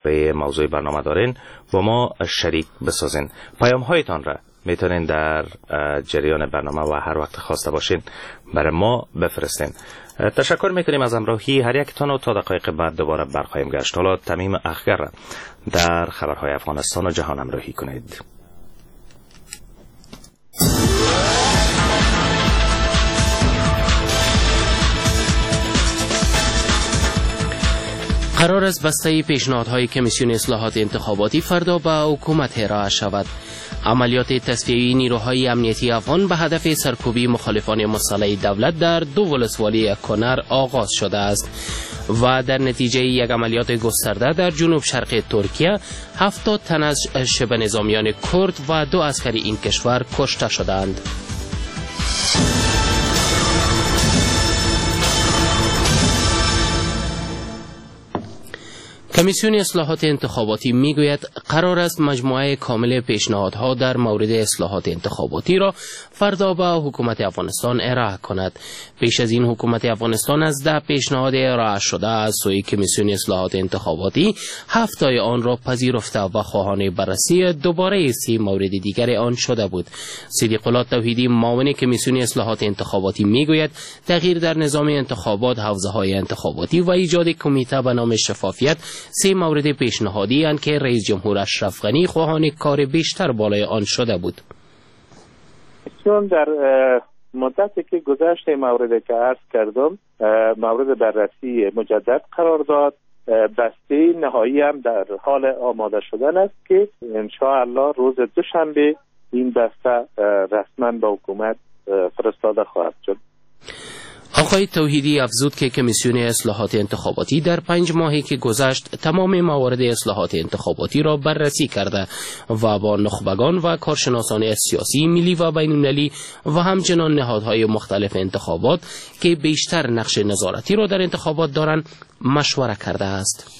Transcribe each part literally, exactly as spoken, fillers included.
به موضوع برنامه دارین با ما شریک بسازین. پیام هایتان را میتونین در جریان برنامه و هر وقت خواسته باشین برای ما بفرستین. تشکر میکنیم از همراهی هر یکتان و تا دقایق بعد دوباره برخواهیم گشت. حالا تمیم اخگر را در خبرهای افغانستان و جهان همراهی کنید. قرار است بسته پیشنهادهای کمیسیون اصلاحات انتخاباتی فردا به حکومت ارائه شود. عملیات تصفیه نیروهای امنیتی افغان به هدف سرکوبی مخالفان مسلح دولت در دو ولسوالی کنر آغاز شده است و در نتیجه یک عملیات گسترده در جنوب شرق ترکیه هفتاد تن از شبه نظامیان کرد و دو عسکر این کشور کشته شدند. کمیسیون اصلاحات انتخاباتی میگوید قرار است مجموعه کامل پیشنهادها در مورد اصلاحات انتخاباتی را فردا به حکومت افغانستان ارائه کند. پیش از این حکومت افغانستان از ده پیشنهاد ارائه شده از سوی کمیسیون اصلاحات انتخاباتی هفتای آن را پذیرفته و خواهان بررسی دوباره سی مورد دیگر آن شده بود. صدیق الله توحیدی معاون کمیسیون اصلاحات انتخاباتی میگوید تغییر در نظام انتخابات، حوزه‌های انتخاباتی و ایجاد کمیته به نام شفافیت سه مورد پیشنهادی اند که رئیس جمهور اشرف غنی خواهان کار بیشتر بالای آن شده بود. چون در مدتی که گذشت موردی که عرض کردم مورد بررسی مجدد قرار داد، بسته نهایی هم در حال آماده شدن است که انشاءالله روز دوشنبه این بسته رسما به حکومت فرستاده خواهد شد. آقای توحیدی افزود که کمیسیون اصلاحات انتخاباتی در پنج ماهی که گذشت تمام موارد اصلاحات انتخاباتی را بررسی کرده و با نخبگان و کارشناسان سیاسی ملی و بین‌المللی و همچنان نهادهای مختلف انتخابات که بیشتر نقش نظارتی را در انتخابات دارند مشوره کرده است.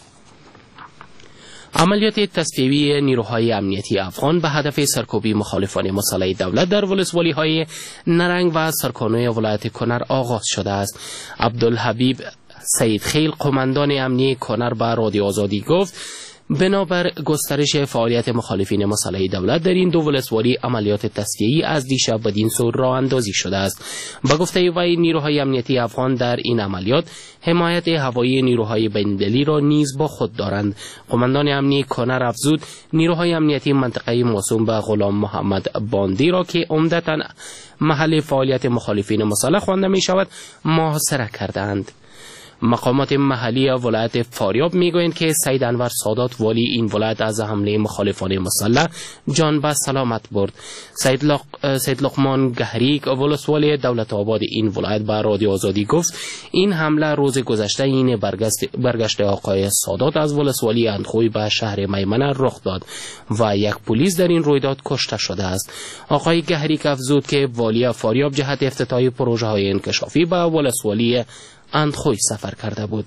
عملیات تصفیه نیروهای امنیتی افغان به هدف سرکوبی مخالفان مسلح دولت در ولسوالی های نرنگ و سرکانوی ولایت کنر آغاز شده است. عبدالحبیب سید خیل قماندان امنیتی کنر به رادیو آزادی گفت بنابر گسترش فعالیت مخالفین مسلح دولت در این دو ولسوالی عملیات تصفیه‌ای از دیشب بدین سو راه اندازی شده است. با گفته وی نیروهای امنیتی افغان در این عملیات حمایت هوایی نیروهای بین‌المللی را نیز با خود دارند. قماندان امنیتی کنر افزود نیروهای امنیتی منطقه موسوم به غلام محمد باندی را که عمدتاً محل فعالیت مخالفین مسلح خوانده می شود محاصره کردند. مقامات محلی ولایت فاریاب میگویند که سید انور سادات والی این ولایت از حمله مخالفان مسلح جان به سلامت برد. سید, لق... سید لقمان گهریک ولسوالی دولت آباد این ولایت به رادیو آزادی گفت این حمله روز گذشته این برگشت, برگشت آقای سادات از ولسوالی اندخوی به شهر میمنه رخ داد و یک پلیس در این رویداد کشته شده است. آقای گهریک افزود که والی فاریاب جهت افتتاح پروژه های انکشافی به ولسوالی اندخوی سفر کرده بود.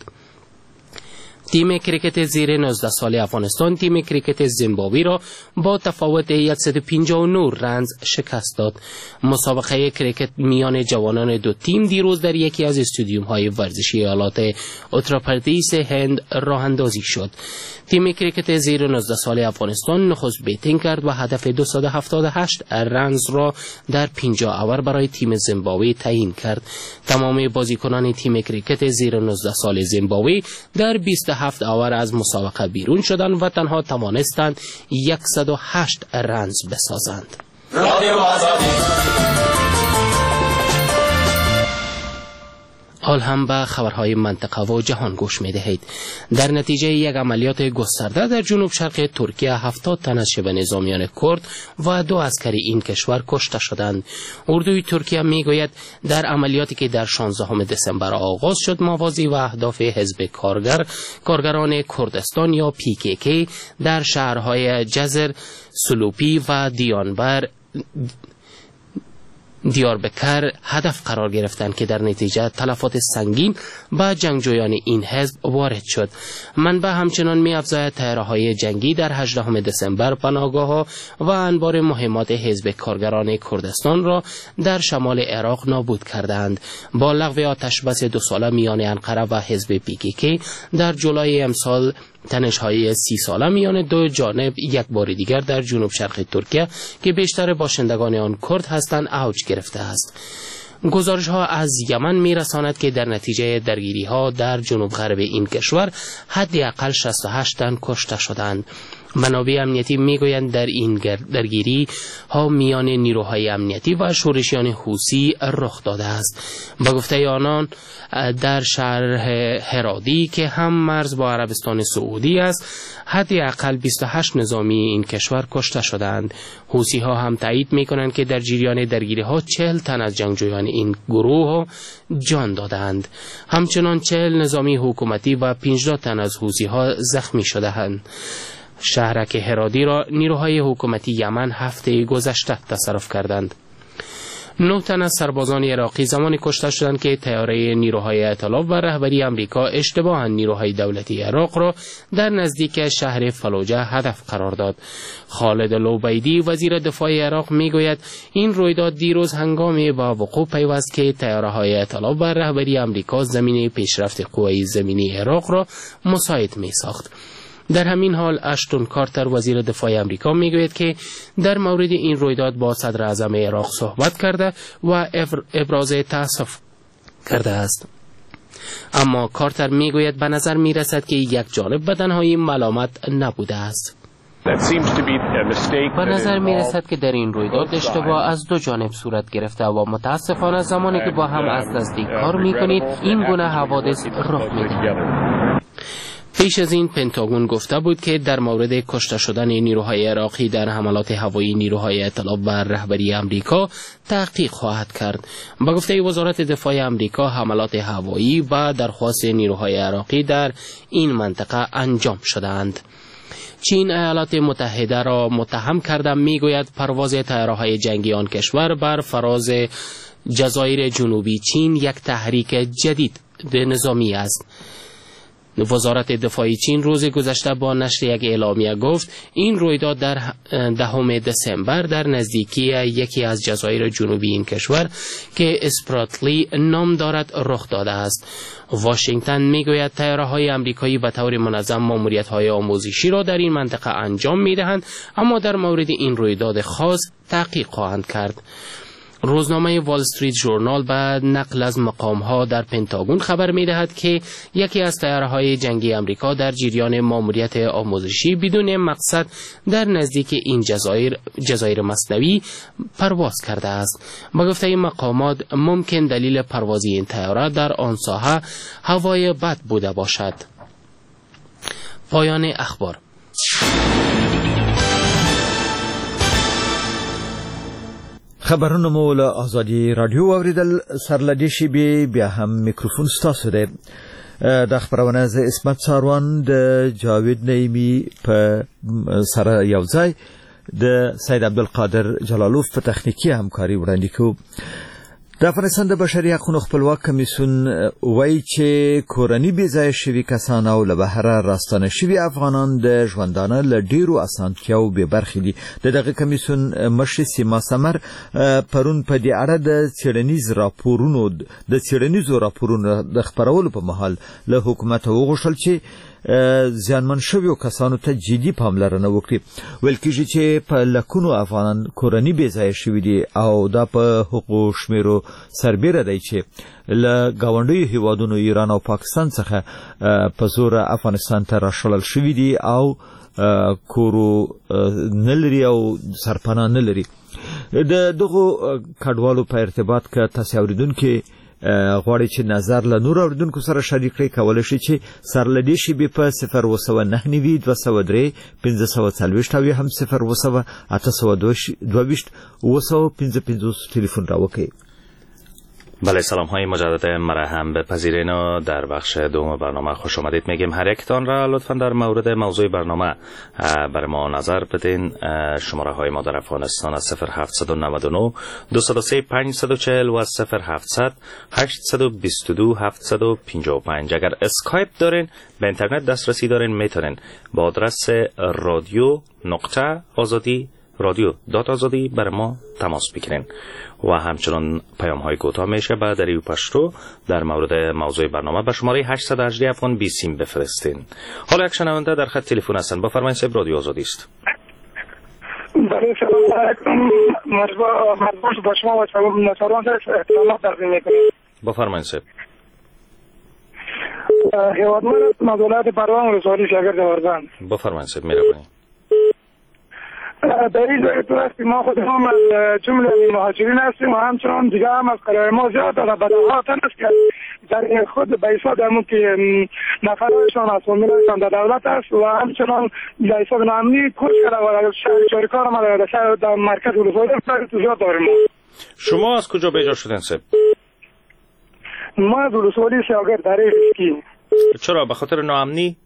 تیم کریکت زیر نوزده سال افغانستان تیم کریکت زیمبابوی را با تفاوت صد و پنجاه و نه رنز شکست داد. مسابقه کریکت میان جوانان دو تیم دیروز در یکی از استادیوم های ورزشی ایالات اتراپردیس هند راه اندازی شد. تیم کریکت زیر نوزده سال افغانستان نخست بیتینگ کرد و هدف دویست و هفتاد و هشت رنز را در پنجاه اوور برای تیم زیمبابوی تعیین کرد. تمام بازیکنان تیم کریکت زیر نوزده سال زیمبابوی در بیست و هفت اوور از مسابقه بیرون شدند و تنها توانستند صد و هشت رنز بسازند. حال هم به خبرهای منطقه و جهان گوش می دهید. در نتیجه یک عملیات گسترده در جنوب شرق ترکیه هفتاد تن از شبه نظامیان کرد و دو عسکر این کشور کشته شدند. اردوی ترکیه می گوید در عملیاتی که در شانزدهم دسامبر آغاز شد موازی و اهداف حزب کارگر کارگران کردستان یا پی کی کی در شهرهای جزر، سلوپی و دیانبر دیاربکر هدف قرار گرفتند که در نتیجه تلفات سنگین به جنگجویان این حزب وارد شد. منبع همچنان می افزاید طیاره‌های جنگی در هجدهم دسامبر پناهگاه‌ها و انبار مهمات حزب کارگران کردستان را در شمال عراق نابود کردند. با لغو آتش بس دو ساله میان انقره و حزب پی کی کی در جولای امسال تنش‌های سی ساله میان دو جانب یک بار دیگر در جنوب شرق ترکیه که بیشتر باشندگان آن کرد هستند اوج گرفته است. گزارش ها از یمن می رساند که در نتیجه درگیری ها در جنوب غرب این کشور حداقل شصت و هشت تن کشته شدند. منابع امنیتی می گویند در این درگیری ها میان نیروهای امنیتی و شورشیان حوثی رخ داده است. با گفته آنان در شهر هرادی که هم مرز با عربستان سعودی است حداقل بیست و هشت نظامی این کشور کشته شدند. حوثی ها هم تایید می کنند که در جریان درگیری ها چهل تن از جنگجویان این گروه جان دادند. همچنان چهل نظامی حکومتی و پانزده تن از حوثی ها زخمی شدند. شهرک هرادی را نیروهای حکومتی یمن هفته گذشته تصرف کردند. نه تن از سربازان عراقی زمانی کشته شدند که طیاره نیروهای ائتلاف و رهبری آمریکا اشتباها نیروهای دولتی عراق را در نزدیک شهر فلوجه هدف قرار داد. خالد لوبیدی وزیر دفاع عراق میگوید این رویداد دیروز هنگامی با وقوع پیوست که طیاره‌های ائتلاف و رهبری آمریکا زمینه پیشرفت قوای زمینی عراق را مساعد می‌ساخت. در همین حال اشتون کارتر وزیر دفاع آمریکا میگوید که در مورد این رویداد با صدر اعظم عراق صحبت کرده و ابراز تأسف کرده است. اما کارتر میگوید به نظر میرسد که یک جانب به تنهایی ملامت نبوده است. به نظر میرسد که در این رویداد اشتباه از دو جانب صورت گرفته و متاسفانه زمانی که با هم از نزدیک کار میکنید این گونه حوادث رخ میدهند. پیش از این پنتاگون گفته بود که در مورد کشته شدن نیروهای عراقی در حملات هوایی نیروهای ائتلاف و رهبری آمریکا تحقیق خواهد کرد. با گفته وزارت دفاع آمریکا حملات هوایی و درخواست نیروهای عراقی در این منطقه انجام شدند. چین ایالات متحده را متهم کرده میگوید پرواز طیاره‌های جنگی آن کشور بر فراز جزایر جنوبی چین یک تحریک جدید نظامی است. وزارت دفاع چین روز گذشته با نشر یک اعلامیه گفت این رویداد در دهم دسامبر در نزدیکی یکی از جزایر جنوبی این کشور که اسپراتلی نام دارد رخ داده است. واشنگتن میگوید طیاره‌های آمریکایی به طور منظم ماموریت‌های آموزشی را در این منطقه انجام میدهند اما در مورد این رویداد خاص تحقیق خواهند کرد. روزنامه وال استریت ژورنال بعد نقل از مقام‌ها در پنتاگون خبر می‌دهد که یکی از طیاره‌های جنگی آمریکا در جریان ماموریت آموزشی بدون مقصد در نزدیک این جزایر جزایر مثنوی پرواز کرده است. با گفته مقامات ممکن دلیل پرواز این طیاره در آن ساحه هوای بد بوده باشد. پایان اخبار. خبرونه مو له ازادي رادیو اوریدل سرلدی شی بی بیا هم میکروفون ستاسو ده د خبرونه ز اسمت ساروان د جاوید نعیمی په سره یوځای د سید عبدالقادر جلالوف په تخنیکی همکاري وړاندې کو. د افغانستان د بشري حقوقو خپلواک کمیسیون وایي چې کورني بېځایه شوي کسان او له بهره راستانه شوي افغانان د ژوندانه له ډېرو اسانتیاو بې برخې دي. د دغه کمیسیون مشر سیما سمر پرون په دې اړه د څېړنیز راپورونو د څېړنیزو راپورونو د خپرولو په مهال له حکومته وغوښتل چې زیانمن شویو کسانو ته جدي پاملرنه وکړي. ویل کېږي چې په لکونو افغانان کورني بېځایه شوي دي او دا په حقوقو شمیرو سربیره دی چې له ګاونډیو هیوادونو ایران او پاکستان څخه په زور افغانستان ته راشړل شوي دي او کورو نه لري او سرپناه نه لري. د دغو کډوالو په ارتباط که تاسې اورېدونکي غواړي چې نظر له نور اوریدونکو سره شریک کړئ کولی شي چې سرلدې شیبې په صفر اوه سوه نهه نوي دوه سوه درې پنځه سوه څلوېښت او یا هم صفر اوه سوه اته سوه دوه ویشت اوه سوه پنځه پنځوس تلیفون را وکړئ. بله، سلام های مجدد مرا هم بپذیرین و در بخش دوم برنامه خوش آمدید میگیم. هر یکتان را لطفا در مورد موضوع برنامه بر ما نظر بدین. شماره های ما در افغانستان از صفر هفتصد و نود و نه دویست و سه پانصد و چهل و از صفر هفتصد هشتصد و بیست و دو هفتصد و پنجاه و پنج. اگر اسکایپ دارین به اینترنت دسترسی دارین میتونین با آدرس رادیو نقطه آزادی رادیو دات آزادی بر ما تماس بگیرین و همچنان پیام های کوتاه میشه به دریو پشتو در مورد موضوع برنامه به شماره هشت یک هشت افغان بیست بفرستین. حالا یک شنونده در خط تلفن هستن. با فرمایید صاحب، رادیو آزادی است. بله، سلام علیکم. مرحبا با شما و سروان صاحب احترامات تقدیم میکنیم. با فرمایید صاحب. هیوادمند از ولایت پروان ولسوالی شاگرد ورزن. با فرمایید صاحب، مهربانی. در این جای تو هستیم، ما خود هم از جمله مهاجرین هستیم و همچنان دیگه هم از قرار ما زیاد و بداهاتن است که در خود به حساب درمون که نفرهایشان از فامیلایشان در دولت است و همچنان به حساب نامنی کش کرده و شهر چاریکار ما در شهر در مرکز ولسوالی تو زیاد داریم. شما از کجا به جا شدین صاحب؟ ما از ولسوالی شاگرد در اسکی. چرا؟ به خاطر ناامنی؟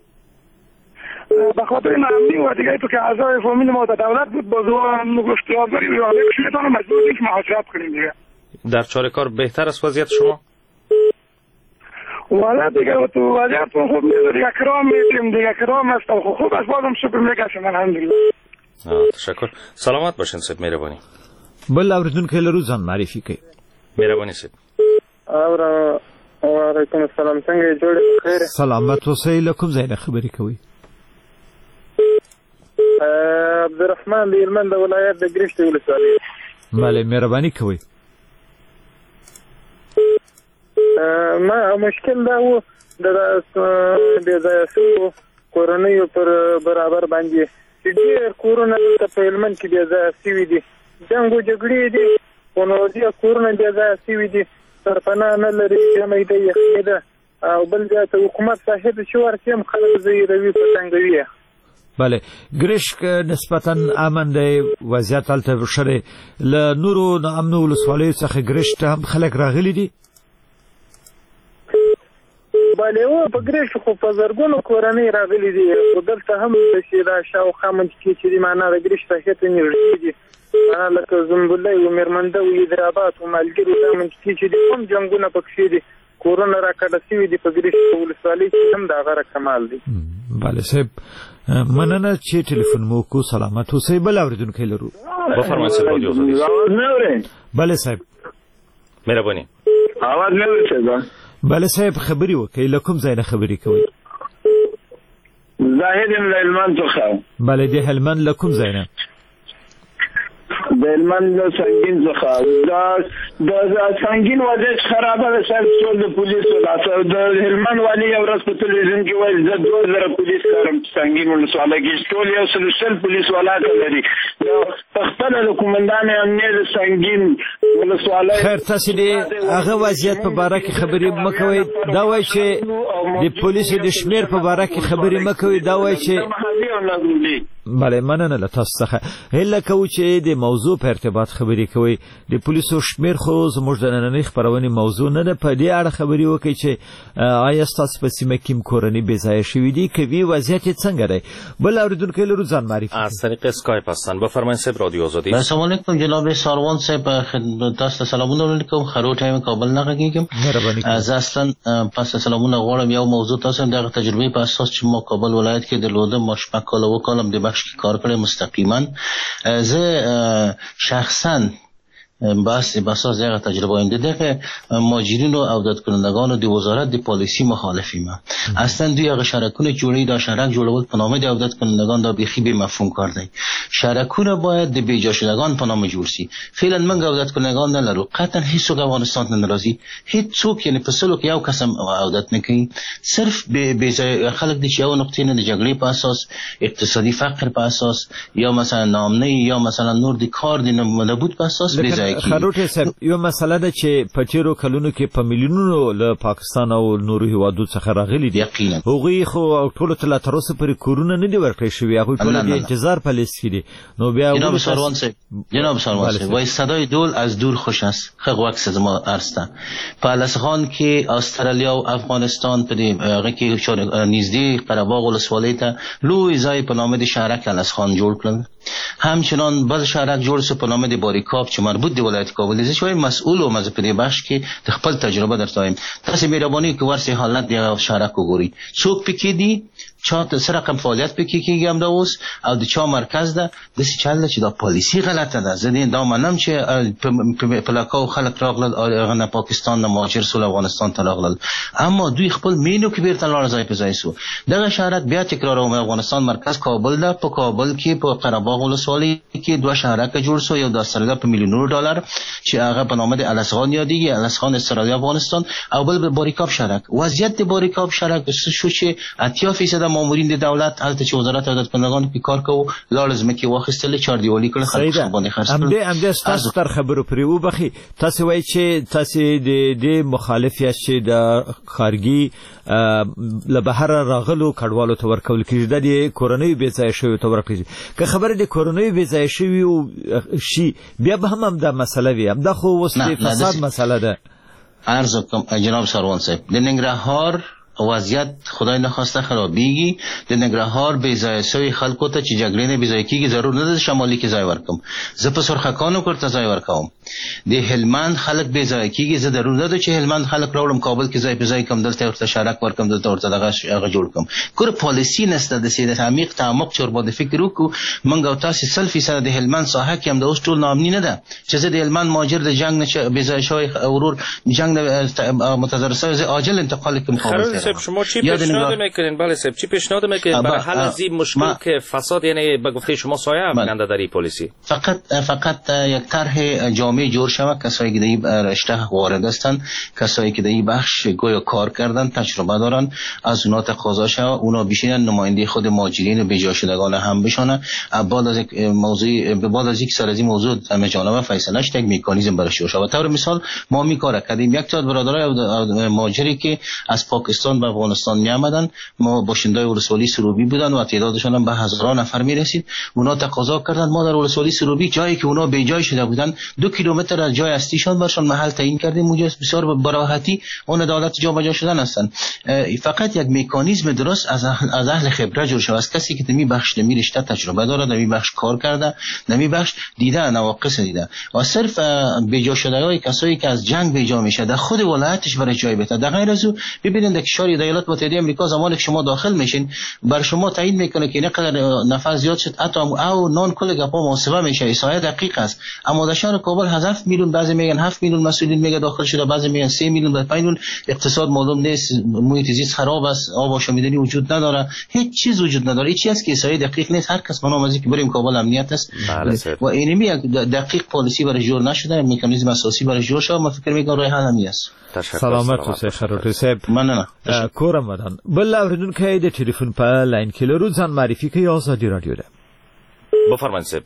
به خاطر ناامنی و دیگه تو که اعضای فامیل ما در دولت بود باز و گفتگواری و علیه کشیدتان مجبور بود که مهاجرت کنیم دیگه. در چاریکار بهتر است وضعیت شما؟ والا دیگه تو وضعیت خوب نیست دیگه، کرام میتیم دیگه، کرام است و خوب است، بازم شکر میکشم الحمدلله. تشکر. سلامت باشین صاحب، مهربانی. بل اوریدونکو لرو ځان معرفي کوي. مهربانی صاحب. اور وعلیکم السلام، څنګه جوړ خیر؟ سلامت اوسئ. له کوم ځای نه خبرې کوئ؟ عبدالرحمن د هلمند د ولایت د ګرشت ولسوالۍ. بله، مهرباني کوئ. ما مشکل دا و د بې ځایه شویو کورنیو پر برابر باندې چې ډېر کورونه دلته په هلمند کې بې ځایه شوي دي، جنګ و جګړې دي، خو نو دې کورونه بې ځایه شوي دي، سرپناه نه لري، ژمی ده، یخني ده، او بل ځای ته حکومت صاحب چې ورسي هم خلک زیروي، پتنګوي. بله، ګرشک نسبتا امن دی، وضعیت هلته ښه دی. له نورو ناامنو ولسوالیو څخه ګرشک ته هم خلک راغلي دي؟ بله، و په ګرشک خو په زرګونو کورنۍ راغلي دي، خو دلته هم چې دا شاوخوا منطقې چې دي معنا د ګرشک څخه ته نږدې دي، معنا لکه زنبلۍ و میرمنده و حیدرآباد و مالګیر دا منطقې چې دي هم جنګونه پکښې دي، کورونه راکډه شوي دي په ګرشک ولسوالۍ کې هم د هغه کمال دی. بله صاحب، مننه چې ټلیفون مو کو. سلامت اوسئ. بل اوریدونکی لرو. بفرمایئ صاحب، رادیو آزادی. آواز نه اورئ؟ بله صاحب. مهربانی. آواز نه اورئ صاحب؟ بله صاحب، خبرې وکړئ. له کوم ځای نه خبرې کوئ؟ زاهد یم له هلمند څخه. بله، د هلمند له کوم ځای نه؟ د هلمند له سنګین څخه. د سنګین وضعیت خرابه ده صاحب، ټول د پولیسو لاسه. د هلمند والي یو ورځ په تلویزیون کې ویل زه دوه زره پولیس کارم سنګین ولسوالۍ کې، ټول یو سل شل پولیس والاته لري. په خپله د قومندان امنیه د سنګین ولسوالۍ. خیر، تاسې د هغه وضعیت په باره کې خبرې مه کوئ. دا وایي چې د پولیسو د شمېر په باره کې خبرې مه کوئ. دا وایي چې بله، مننه له تاسو څخه. هیله کوو چې د موضوع په ارتباط خبرې کوئ. د پولیسو شمېر خو زموږ د نننۍ خپرونې موضوع نه ده. په دې اړه خبرې وکړئ چې آیا ستاسو په سیمه کې کورنۍ بې ځایه شوي دي، که وي وضعیت یې څنګه دی؟ بل اورېدونکی لرو، ځان معرفي. از طریق اسکایپ هستن. بفرمایید صاحب، رادیو آزادی. السلام علیکم جناب ساروان صاحب، تاسو ته سلامونه ولیکم. خرو ټایم کابل نه غږیږم. مهرباني. از اصلا پس سلامونه غواړم. یو موضوع تاسو دغه تجربه په اساس چې ما کابل ولایت کې درلوده، ما شپږ کاله وکالم د بخش کې کار کړی مستقیما. زه شخصا بس بس از یک تجربه اینده که ماجرین و عودت کنندگان دی وزارت دی پالیسی مخالفیم. اصلا دی یک شرکونه جوړی دا شرک جوړول په نامه دی عودت کنندگان دا بیخی به مفهوم کار دی. شرکونه باید دی بیجا شدگان په نامه جوړ شي. فعلا من عودت کنندگان نه لرو، قطعا هیڅ څوک افغانستان نه ناراضي، هیڅ څوک یعنی په سلو کې یو قسم عودت نه کوي، صرف به بیجا خلک دی چې یو نقطې نه دی جګړې په اساس، اقتصادي فقر په اساس، یا مثلا نامنه یا مثلا نور دی کار دی نبود په اساس بیجا. خروټه صاحب، یو مسله ده چې په تیرو کلونو کې په میلیونونو له پاکستان او نورو هیوادو څخه راغلي دي. هغوی خو ټول تل تر اوسه پرې کورونه نه دي ورکړی شوي، هغوی ټول د انتظار په لیست کې دي. نو بیا جناب سروان صاحب، جناب سروان صاحب، وای صدای دول از دور خوش است. خق وقت از ما ارسته پالسخان کې استرالیا او افغانستان په دې هغه کې نږدې قره باغ ولسوالۍ ته لوی ځای په نامه د شهرک الاسخان جوړ کړل. همچنان بل شهرک جوړ شو په نامه د باریکاب چې مربوط دی ولایت کابل. زه شوی مسئول او مزه په دې بخش کې د خپل تجربه درته وایم. تاسو مهرباني کوئ ورسې حالت دی شهرک وګورئ، څوک پکې دي، چا سره رقم فعالیت پکې کېږي هم دا اوس او د چا مرکز ده داسې چل ده چې دا پالیسي غلطه ده. زه دا منم چې پلاکاو خلک راغلل هغه نه پاکستان نه مهاجر سول افغانستان ته راغلل، اما دوی خپل مینو کې بیرته لاړ ځای په ځای سو. دغه شهرک بیا تکراروم، افغانستان مرکز کابل ده، په کابل کې په قره‌باغ ولسوالۍ کې دوه شهرک جوړ سو، یو د استرالیا په میلیونونو ډالر چې هغه په نامه د الاسخان یادېږي، الاسخان استرالیا افغانستان، او بل باریکاب شهرک. وضعیت د باریکاب شهرک شو چې اتیا فیصد مامورین د دولت هلته چې وزارت عدالت کنندگان کې کار کوي لاړ ځمکې واخیستل، چار دیوالي کړل، خلک باندې خرڅ کړل. همدې همدې تاسو تر خبرو پرې وبخي، تاسو وایي چې تاسو د دې مخالف یاست چې د خارجي له بهر راغلو کډوالو ته ورکول کېږي، د کورنۍ بې ځایه شویو ته ورکول کېږي. که خبره د کورنۍ بې ځایه شویو شي بیا به هم همدا مسله وي، همدا خو اوس د فساد مسله ده. عرض کوم جناب سروان صاحب، د ننګرهار وضعیت خدای نخواسته خرابېږي. د ننګرهار بې ځایه شوي خلکو ته چې جګړې نه بې ځایه کېږي ضرور نه ده شمالي کې ځای ورکم، زه په سرخکانو ورته ځای ورکوم. د هلمند خلک بې ځایه کېږي، زه ضرور نه ده چې هلمند خلک راوړم کابل کې ځای په ځای کم، دلته ورته شهرک ورکم، دلته ورته دغه هغه جوړ کم. کور پالیسي نشته د سیده عمیق تعمق چې ورباندې فکر وکړو. موږ او تاسو سل فیصد د هلمند ساحه کې هم د اوس ټول نامني نه ده چې زه د هلمند مهاجر د جنگ نه بې ځایه شوی ورور جنگ متضرر شوی عاجل انتقال کوم خبره. شما چی پیشنهاد میکنین؟ بله صاحب، چی پیشنهاد میکنین برای حل از این مشکل که فساد، یعنی به گفته شما سایه افکنده در این پلیسی؟ فقط فقط یک طرح جامع جور شود، کسایی که در این رشته وارد هستند، کسایی که در این بخش گویا کار کردن، تجربه دارن، از اونا تقاضا شود اونا بشینن نماینده خود مهاجرین و بیجا شدگان هم بشونن. بعد از یک موضوع بعد از یک سر از این موضوع همه جانبه فیصله شد، یک مکانیزم براش جور شود. طور مثال ما می کار کردیم، یک تا برادرای مهاجری که از پاکستان به افغانستان می آمدن، ما باشندای ولسوالی سروبی بودن و تعدادشون هم به هزاران نفر می رسید. اونا تقاضا کردن ما در ولسوالی سروبی جایی که اونا بی جای شده بودن دو کیلومتر از جای اصلیشان برشان محل تعیین کردیم، اونجا بسیار براحتی اون عدالت جابجا شدن هستن. فقط یک مکانیزم درست از اهل از اهل خبره جور شود، از کسی که می بخش نمی رشته تجربه داره، نمی بخش کار کرده، نمی بخش دیده نواقص دیده و صرف بی جا شدگان کسایی که از جنگ بی جا میشه در خود ولایتش برای جای بهتر. در غیر از او ببینید که شاری ایالات متحده آمریکا زمانی که شما داخل میشین بر شما تعیین میکنه که اینقدر نفر زیاد شد، حتی او نان کل گپا محاسبه میشه، احصایه دقیق است. اما در شهر کابل هفت میلیون، بعضی میگن هفت میلیون مسئولین میگه داخل شده، بعضی میگن سه میلیون، بعد پنج میلیون. اقتصاد معلوم نیست، محیط زیست خراب است، آب آشامیدنی وجود نداره، هیچ چیز وجود نداره، هیچ چیز که احصایه دقیق نیست. هر کس منو از اینکه بریم کابل امنیت است و اینمی دقیق پالیسی برای جور نشده، مکانیزم اساسی برای جور شده. ما فکر میکنم راه حل همین است. سلامت اوسئ خروټي صاحب. مننه. کورم ودان بل اوریدونکو د ټلیفون په لاین کې لرو، ځان معرفي کوي. آزادي رادیو ده. بفرمایئ صاحب.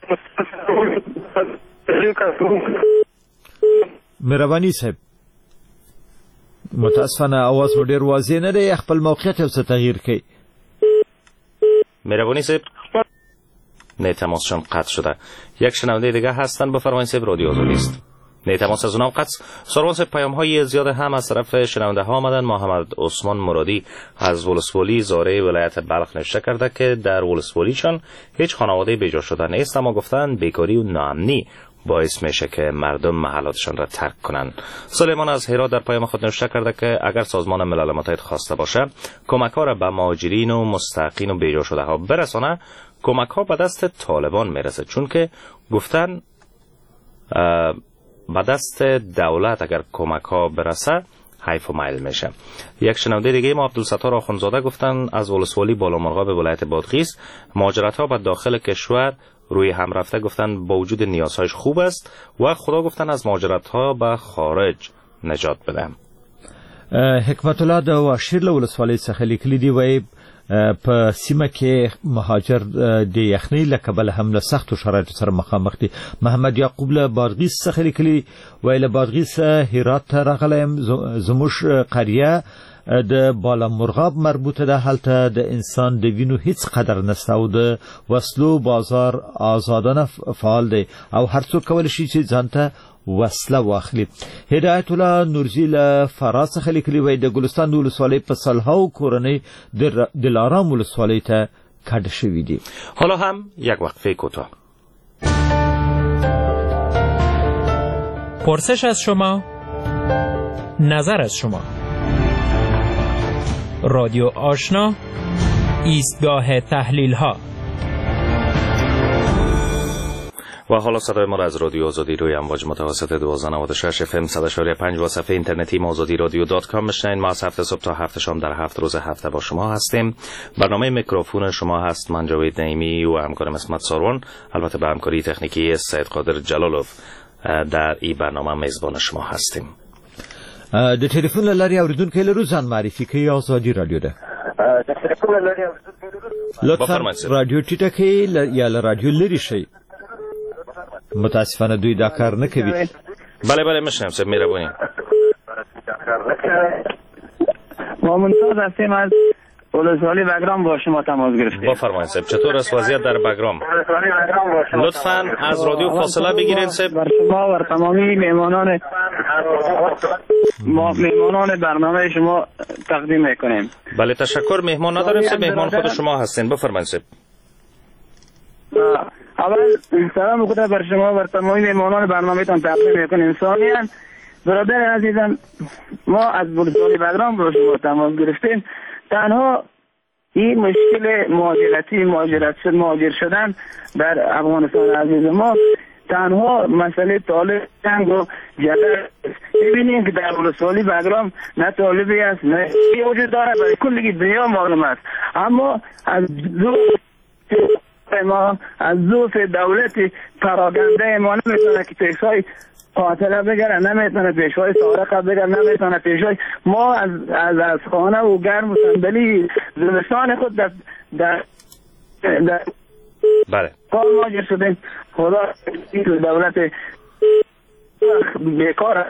مهرباني صاحب، متاسفانه आवाज مو ډیر واضح نه دی، خپل موقعیت او څه تغییر کړئ. مهرباني صاحب، نه تماسشون قطع شده. یک شنونده دیگه هستن، بفرمایید صاحب، رادیو آزادی است. نه تماس از اونم قطع. سروان صاحب، پیام های زیاد هم از طرف شنونده ها آمدن. محمد عثمان مرادی از ولسوالی زاره ولایت بلخ نوشته کرده که در ولسوالیشان هیچ خانواده بیجا شده نیست، اما گفتن بیکاری و ناامنی باعث میشه که مردم محلاتشان را ترک کنند. سلیمان از هرات در پیام خود نوشته کرده که اگر سازمان ملل متحد خواسته باشه کمک ها را به مهاجرین و مستحقین و بیجا شده ها برسانه، کمک ها به دست طالبان میرسه، چون که گفتن به دست دولت اگر کمک ها برسه حیف و میل میشه. یک شنونده دیگه ما عبدالستار آخوندزاده گفتن از ولسوالی بالامرغاب به ولایت بادغیس مهاجرت ها به داخل کشور روی هم رفته، گفتن با وجود نیازهایش خوب است و خدا گفتن از مهاجرت ها به خارج نجات بده. حکمت الله د واشیر له ولسوالۍ څخه لیکلي دی، وایي په سیمه کې مهاجر د یخنۍ له کبله هم له سختو شرایطو سره مخامخ دي. محمد یعقوب له بادغیس څخه لیکلي، وایي له بادغیس هرات ته راغلی یم، زموږ قریه د بالامرغاب مربوطه ده، هلته د انسان د وینو هیڅ قدر نشته او د وسلو بازار آزادانه فعال دی او هر څوک کولی شي چې ځانته وسله واخلي. هدایت الله نورزی له فراه څخه لیکلي، وایي د ګلستان د ولسوالۍ په سلهاو کورنۍ د دلارام ولسوالۍ ته کډه شوي دي. حالا هم یک وقفه کوتاه. پرسش از شما، نظر از شما. رادیو آشنا ایستگاه تحلیل ها. و حالا صدای ما را از رادیو آزادی روی امواج متوسط دوازده نود و شش اف ام صد و شش پنج و صفحه اینترنتی ما آزادی رادیو دات کام بشنوید. ما از هفت صبح تا هفت شام در هفت روز هفته با شما هستیم. برنامه میکروفون شما هست من جاوید نعیمی و همکارم اسمت ساروان، البته به همکاری تکنیکی سید قادر جلالوف در این برنامه میزبان شما هستیم. د ټلیفون لاري اوریدونکو له ځان معرفي کوي آزادی رادیو ده. د ټلیفون لاري لطفا رادیو ټیټه کړئ یا له رادیو لرې شئ. متاسفانه دوی دا کار نه کوي. بله بله میشنم سب مهربانی. ما ممتاز هستیم از ولسوالی بگرام با شما تماس گرفتیم. بفرمایید سب چطور است وضعیت در بگرام؟ لطفاً از رادیو فاصله بگیرید سب. بر شما و تمامی میهمانان ما میهمانان برنامه شما تقدیم میکنیم. بله تشکر. مهمان نداریم سب، مهمان خود شما هستین. بفرمایید سب. اول سلام خدا بر شما و تمامی میهمانان برنامه تان تقدیم میکنیم. ثانیاً برادر عزیزم ما از ولسوالی بگرام با شما تماس گرفتیم. تنها این مشکل مهاجرتی مهاجرت شد مهاجر شدن در افغانستان عزیز ما تنها مسئله طالب جنگ و جدل. ببینیم که در ولسوالی بگرام نه طالبی است نه وجود داره، برای کل دنیا معلوم است. اما از ظروف ما از ظروف دولت پراگنده ما نمیتونه که پیشای قاتله بگره، نمیتونه پیشوای سارقه بگره، نمیتونه پیشوای ما از از از خانه و گرم و صندلی زمستان خود در در در بله کار ماجر شدیم. خدا دولت بیکار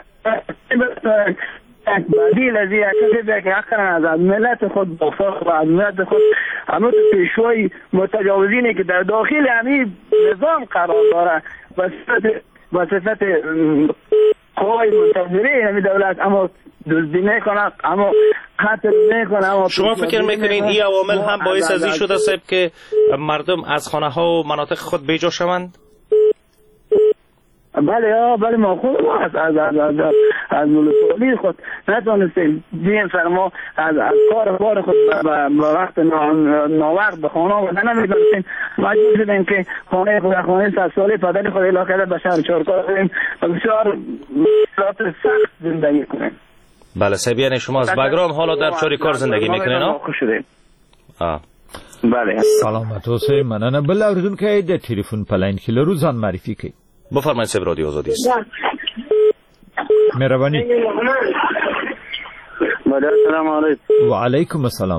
بدیل از این کسی که حقا از ملت خود بخصاص و از ملت خود همه پیشوای متجاوزینی که در داخل همین نظام قرار داره و با صفت قوای منتظره همین دولت اما دزدی میکنه اما قتل میکنه. اما شما فکر میکنین این عوامل هم باعث از این شده است که مردم از خانه ها و مناطق خود بیجا شوند؟ بله ها بله ما خود ما از از از از از ولسوالی خود نتونستیم دین فرما از از کار بار خود به وقت ناوقت به خانه آمدن نمیدونستیم. مجبور شدیم که خانه خود خانه صد ساله پدر خود اله کرده به شهر چهارکار بریم و بسیار مشکلات سخت زندگی کنیم. بله سبی یعنی شما از بگرام حالا در چهارکار زندگی میکنین ها؟ آه بله سلامت اوسئ. مننه. بل اوریدونکو د ټلیفون په لاین کې لرو ځان معرفي کوي. بفرمایید سب رادیو آزادی است. مهربانی. بله سلام علیکم. و علیکم السلام.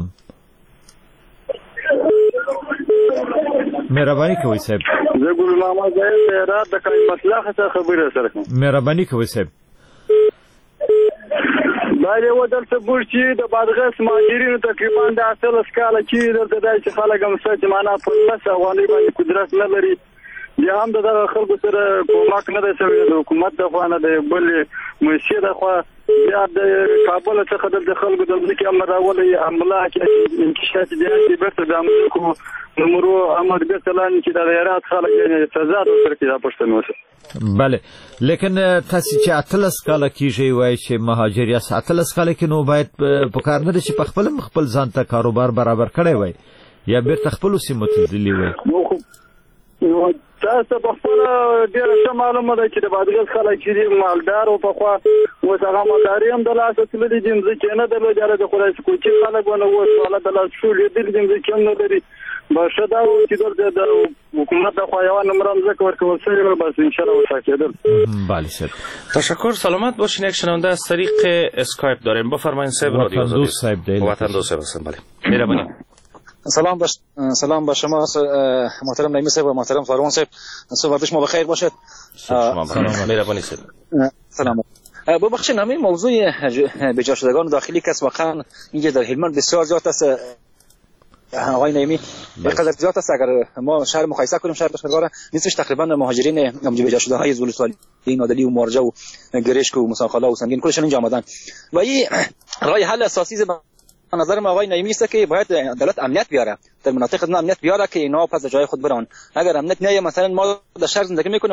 مهربانی کوي صاحب. زه ګل محمد زاهد رات د کای مسله څخه خبره سره کوم. مهربانی کوي صاحب. باید و دلته بورچی د بادغیس ماجرینو تقریبا د اصل اسکاله کې دلته دای چې خلک هم څه چې معنا په لس افغانۍ باندې قدرت نه لري. بیا هم د خلکو سره کومک نه دی شوی د حکومت د خوا نه د بل مؤسسې د خوا. بیا د کابل څخه د خلکو د ځمکې امر راولي عمله کې انکشاف دي چې بیرته د امریکو نمرو امر بیرته لاندې چې د غیرات خلک سزا ورکړي دا پښتنه وسه. بله لیکن تاسو چې اتلس کاله کېږي وای چې مهاجر یا اتلس کاله کې نو باید په کار نه شي په خپل خپل ځان ته کاروبار برابر کړی وای یا بیرته خپل سیمه ته ځلی وای. تاسو په خپل ډیر ښه معلومه ده چې د بادغیس خلک چې مالدار او په خوا اوس هغه مالداري هم د لاسه تللي دي ځکه نه درلودل د خدای کوچي خلک ونه اوس والا د لاس شو لیدل دي ځکه نه لري. باشه دا چې د حکومت د خوا یو نمبر هم ذکر ورکول شوی و بس ان شاء الله وساکیدل. بله سر تشکر. سلامت باشین. یک شنونده از طریق اسکایپ داریم. بفرمایید سر رادیو آزادی. وطن دوست هستم. بله مهربانی. سلام باش سلام با شما محترم نعیمی صاحب و محترم فاروان صاحب. صبح شما بخیر باشد. سلام مهربانی صاحب. سلام. ببخشید همین موضوع بجا شدگان داخلی که واقعا اینجا در هلمند بسیار زیاد است آقای نعیمی. بقدر زیاد است اگر ما شهر مقایسه کنیم شهر بشکرگاره نیستش تقریبا مهاجرین بجا شده های ولسوالی نادلی و مارجه و گرشک و مساخاله و سنگین کلشون اینجا آمدن و این راه حل اساسی به نظر ما آقای نعیمی است که باید دولت امنیت بیاره در مناطق ما امنیت بیاره که اینا پس جای خود برن. اگر امنیت نه مثلا ما در شهر زندگی میکنیم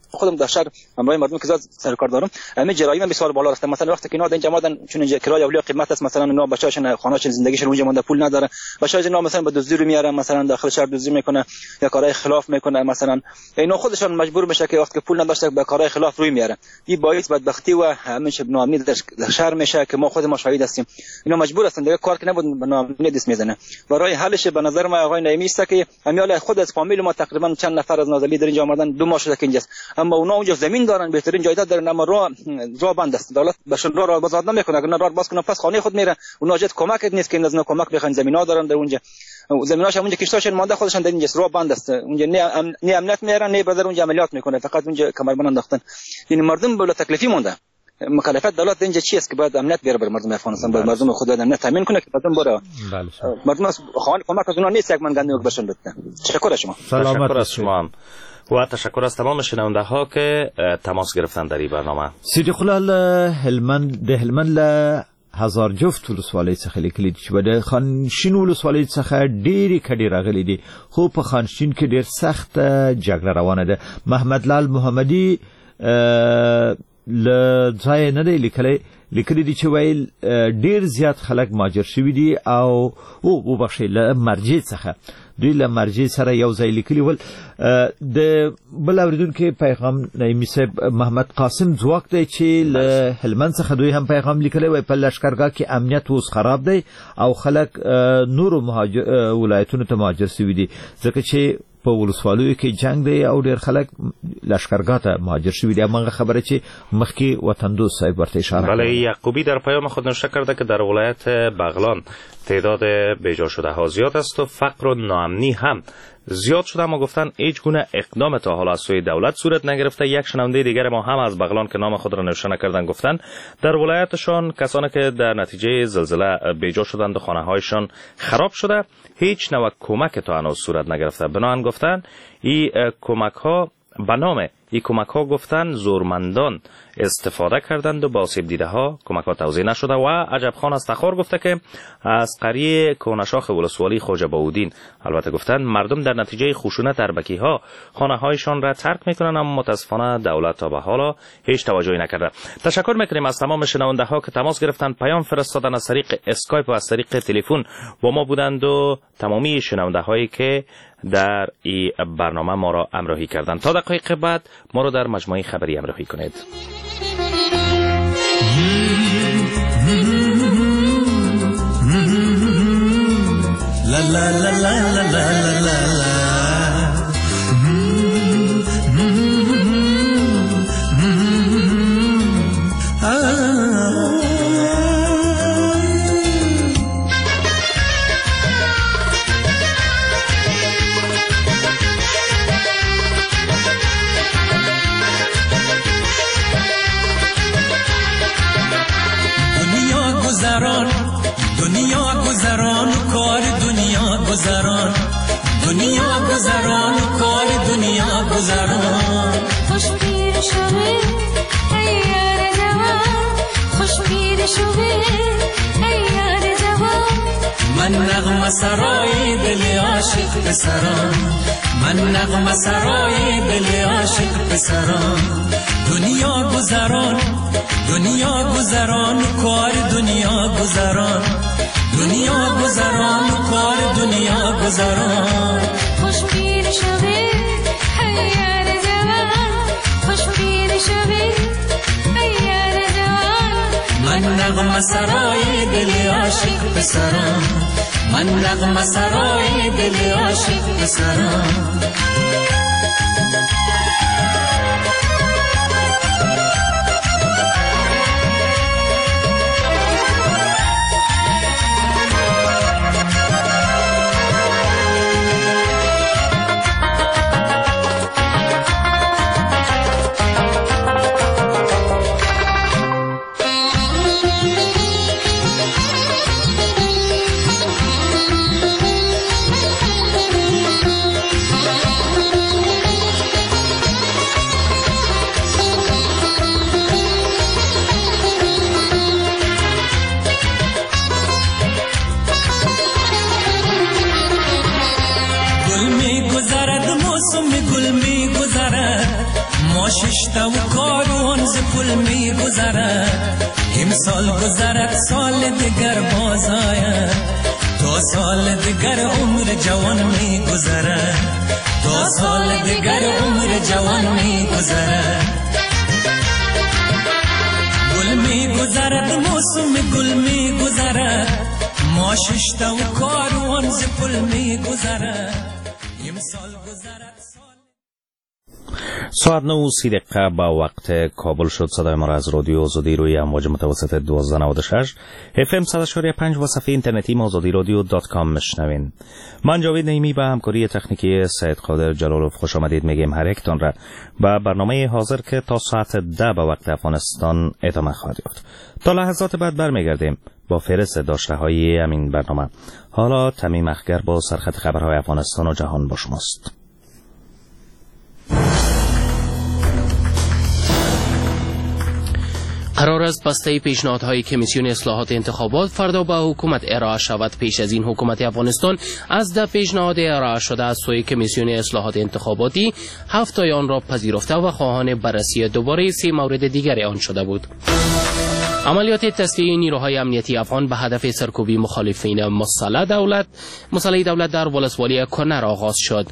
خودم در شهر همراه مردم که زیاد سر کار دارم، همه جرایم بسیار بالا رفته. مثلا وقتی که اینا اینجا مادن چون اینجا کرایه اولیاء قیمت است، مثلا اینا بچه‌هاشون خانه‌هاشون زندگیشون اونجا مونده پول نداره، بچه‌ها اینا مثلا به دزدی رو میارن، مثلا داخل شهر دزدی میکنه یا کارهای خلاف میکنه، مثلا اینا خودشون مجبور میشه که وقتی که پول نداشته به کارهای خلاف روی میاره. این باعث بدبختی و همیشه ناامنی در شهر میشه که ما خود ما شاهد هستیم. اینا مجبور هستن دیگه کار که نبود به ناامنی دست میزنه. برای حلش به نظر ما آقای نعیمی است که امیال خود از فامیل ما تقریبا چند نفر از نازلی در اینجا آمدن، دو ماه شده که اینجاست، اما اونا اونجا زمین دارن، بهترین جایداد دارن، اما راه راه بند است. دولت بهشون راه را باز نمیکنه. اگر راه باز کنه پس خانه خود میره. اونا جت کمک نیست که از کمک بخوان، زمینا دارن در اونجا، زمیناش اونجا کشتاشون مانده، خودشون در اینجا راه بند است. اونجا نه ام... نه امنیت میارن نه برادر اونجا عملیات میکنه، فقط اونجا کمربند انداختن. یعنی مردم بلا تکلیفی مونده. مکلفیت دولت اینجا چی است که باید امنیت بیاره بر مردم افغانستان، باید مردم خود امنیت تامین کنه که مردم بره. بله مردم خانه کمک از اونها نیست یک من گندم بشن بده. تشکر شما. تشکر از شما و تشکر از تمام شنونده ها که تماس گرفتن در این برنامه. صدیق الله هلمند ده هلمند له هزار جفت ولسوالۍ څخه لیکلي چې د خانشین ولسوالۍ څخه ډېری کډې راغلي دي، خو په خانشین کې ډېر سخت جګړه روانه ده. محمد لال محمدي له ځای نه دی لیکلی لیکلي دي چې ویل ډېر زیات خلک مهاجر شوي دي او او وبخښئ له مرجع څخه دوی له مرجع سره یو ځای لیکلي ول. د بل اوریدونکي پیغام نعیمي صاحب محمد قاسم ځواک دی چې له هلمند څخه دوی هم پیغام لیکلی وای په لشکرګاه کې امنیت اوس خراب دی او خلک نورو ولایتونو ته مهاجر شوي دي ځکه چې په ولسوالیو کې جنگ دی او ډېر خلک لشکرګاه ته مهاجر شوي دي. هماغه خبره چې مخکې وطندوست صاحب ورته اشاره بله یعقوبی در پیام خود نوشته کرده که در ولایت بغلان تعداد بیجا شده ها زیاد است و فقر و ناامنی هم زیاد شده، اما گفتن هیچ گونه اقدام تا حالا از سوی دولت صورت نگرفته. یک شنونده دیگر ما هم از بغلان که نام خود را نوشته نکردن گفتن در ولایتشان کسانی که در نتیجه زلزله بیجا شدند و خانه هایشان خراب شده هیچ نوع کمک تا هنوز صورت نگرفته. بنابراین گفتن این کمک ها به نام این کمک ها گفتن زورمندان استفاده کردند و با آسیب دیده ها کمک ها توزیع نشده. و عجب خان از تخار گفته که از قریه کونشاخ ولسوالی خوجه باودین البته گفتن مردم در نتیجه خشونت اربکی ها خانه هایشان را ترک میکنن، اما متاسفانه دولت تا به حالا هیچ توجهی نکرده. تشکر میکنیم از تمام شنونده ها که تماس گرفتن، پیام فرستادن از طریق اسکایپ و از طریق تلفن با ما بودند و تمامی شنونده هایی که در این برنامه ما را همراهی کردند. تا دقایق بعد ما را در مجموعه خبری همراهی کنید. La la la la la la la la. گذران دنیا گذران کار دنیا گذران دنیا گذران کار دنیا گذران خوش پیر شوه ای یار جوان خوش پیر شوه ای یار جوان من نغمه سرای دل عاشق پسران من نغمه سرای دل عاشق پسران دنیا گذران دنیا گذران کار دنیا گذران دنیا گذران کار دنیا گذران خوش پیر شوی ای یار جوان خوش پیر شوی ای یار جوان من نغمه سرای دل عاشق پسران من نغمه سرای دل عاشق پسران ما ششتا و کاروان ز پل می گذرد امسال گذرد سال دیگر باز آید دو سال دیگر عمر جوان می گذرد دو سال دیگر عمر جوان می گذرد گل می گذرد موسم گل می گذرد ما ششتا و کاروان ز پل می گذرد امسال گذرد ساعت نه و سی دقیقه با وقت کابل شد. صدای ما را از رادیو آزادی روی امواج متوسط دوازده نود و شش اف ام صد و شش و پنج و صفحه اینترنتی آزادی رادیو دات کام میشنوین. من جاوید نعیمی با همکاری تکنیکی سید قادر جلالوف خوش آمدید میگیم هر یکتان را به برنامه حاضر که تا ساعت ده به وقت افغانستان ادامه خواهد یافت. تا لحظات بعد برمیگردیم با فهرست داشته های همین برنامه. حالا تمیم اخگر با سرخط خبرهای افغانستان و جهان با شماست. قرار است بسته پیشنهادهای کمیسیون اصلاحات انتخابات فردا به حکومت ارائه شود. پیش از این حکومت افغانستان از ده پیشنهاد ارائه شده از سوی کمیسیون اصلاحات انتخاباتی هفت تای آن را پذیرفته و خواهان بررسی دوباره سه مورد دیگر آن شده بود. عملیات تصفیه نیروهای امنیتی افغان به هدف سرکوبی مخالفین مسلح دولت مسلح دولت در ولسوالی کنر آغاز شد.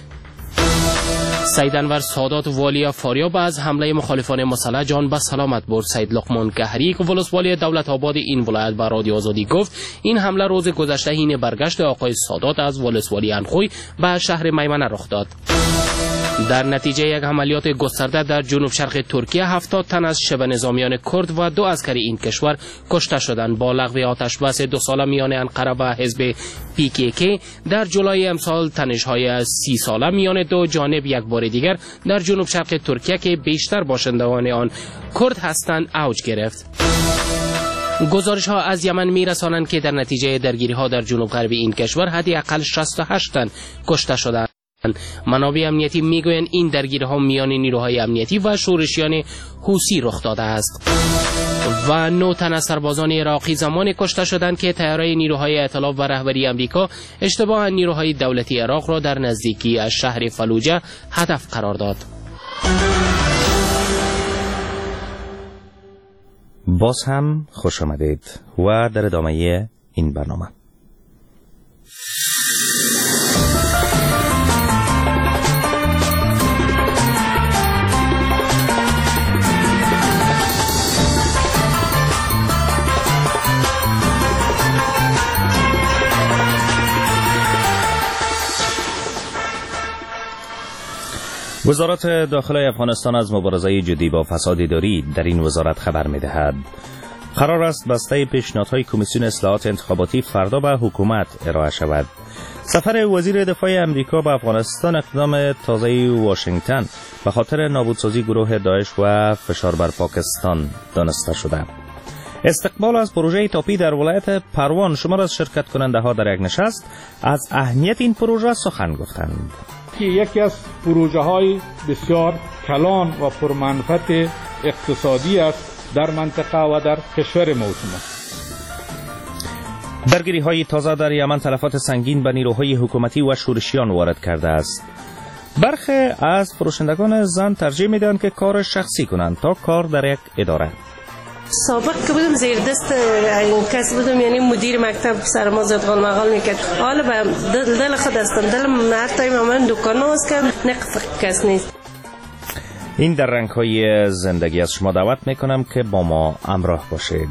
سید انور سادات والی فاریاب از حمله مخالفان مسلح جان به سلامت برد. سید لقمان گهری ولسوالی دولت آباد این ولایت به رادیو آزادی گفت این حمله روز گذشته حین برگشت آقای سادات از ولسوالی انخوی به شهر میمنه رخ داد. در نتیجه یک عملیات گسترده در جنوب شرق ترکیه هفتاد تن از شبه نظامیان کرد و دو عسکری این کشور کشته شدند. با لغو آتش بس دو ساله میان انقره و حزب پی کی کی در جولای امسال تنش‌های سی ساله میان دو جانب یک بار دیگر در جنوب شرق ترکیه که بیشتر باشندگان آن کرد هستند اوج گرفت. گزارش ها از یمن می رسانند که در نتیجه درگیری ها در جنوب غربی این کشور حداقل شصت و هشت تن کشته شدند. منابع امنیتی میگویند این درگیری ها میان نیروهای امنیتی و شورشیان حوثی رخ داده است و نه تن از سربازان عراقی زمان کشته شدند که طیاره نیروهای ائتلاف و رهبری امریکا اشتباها نیروهای دولتی عراق را در نزدیکی از شهر فلوجه هدف قرار داد. باز هم خوش آمدید و در ادامه این برنامه وزارت داخلی افغانستان از مبارزه جدی با فساد اداری در این وزارت خبر می‌دهد. قرار است بسته پیشنهادهای کمیسیون اصلاحات انتخاباتی فردا به حکومت ارائه شود. سفر وزیر دفاع امریکا به افغانستان اقدام تازه واشنگتن به خاطر نابودسازی گروه داعش و فشار بر پاکستان دانسته شده. استقبال از پروژه تاپی در ولایت پروان شمار از شرکت کننده ها در یک نشست از اهمیت این پروژه سخن گفتند. که یکی از پروژه های بسیار کلان و پرمنفعت اقتصادی است در منطقه و در کشور ما. درگیری های تازه در یمن تلفات سنگین به نیروهای حکومتی و شورشیان وارد کرده است. برخی از فروشندگان زن ترجیح میدن که کار شخصی کنند تا کار در یک اداره. سابق که بودم زیر دست این کس بودم، یعنی مدیر مکتب سر ما زد غال مغال میکرد. حالا به دل, دل خود هستم، دلم هر تایم من دکان هست که نقف کس نیست. این در رنگ های زندگی از شما دعوت میکنم که با ما همراه باشید.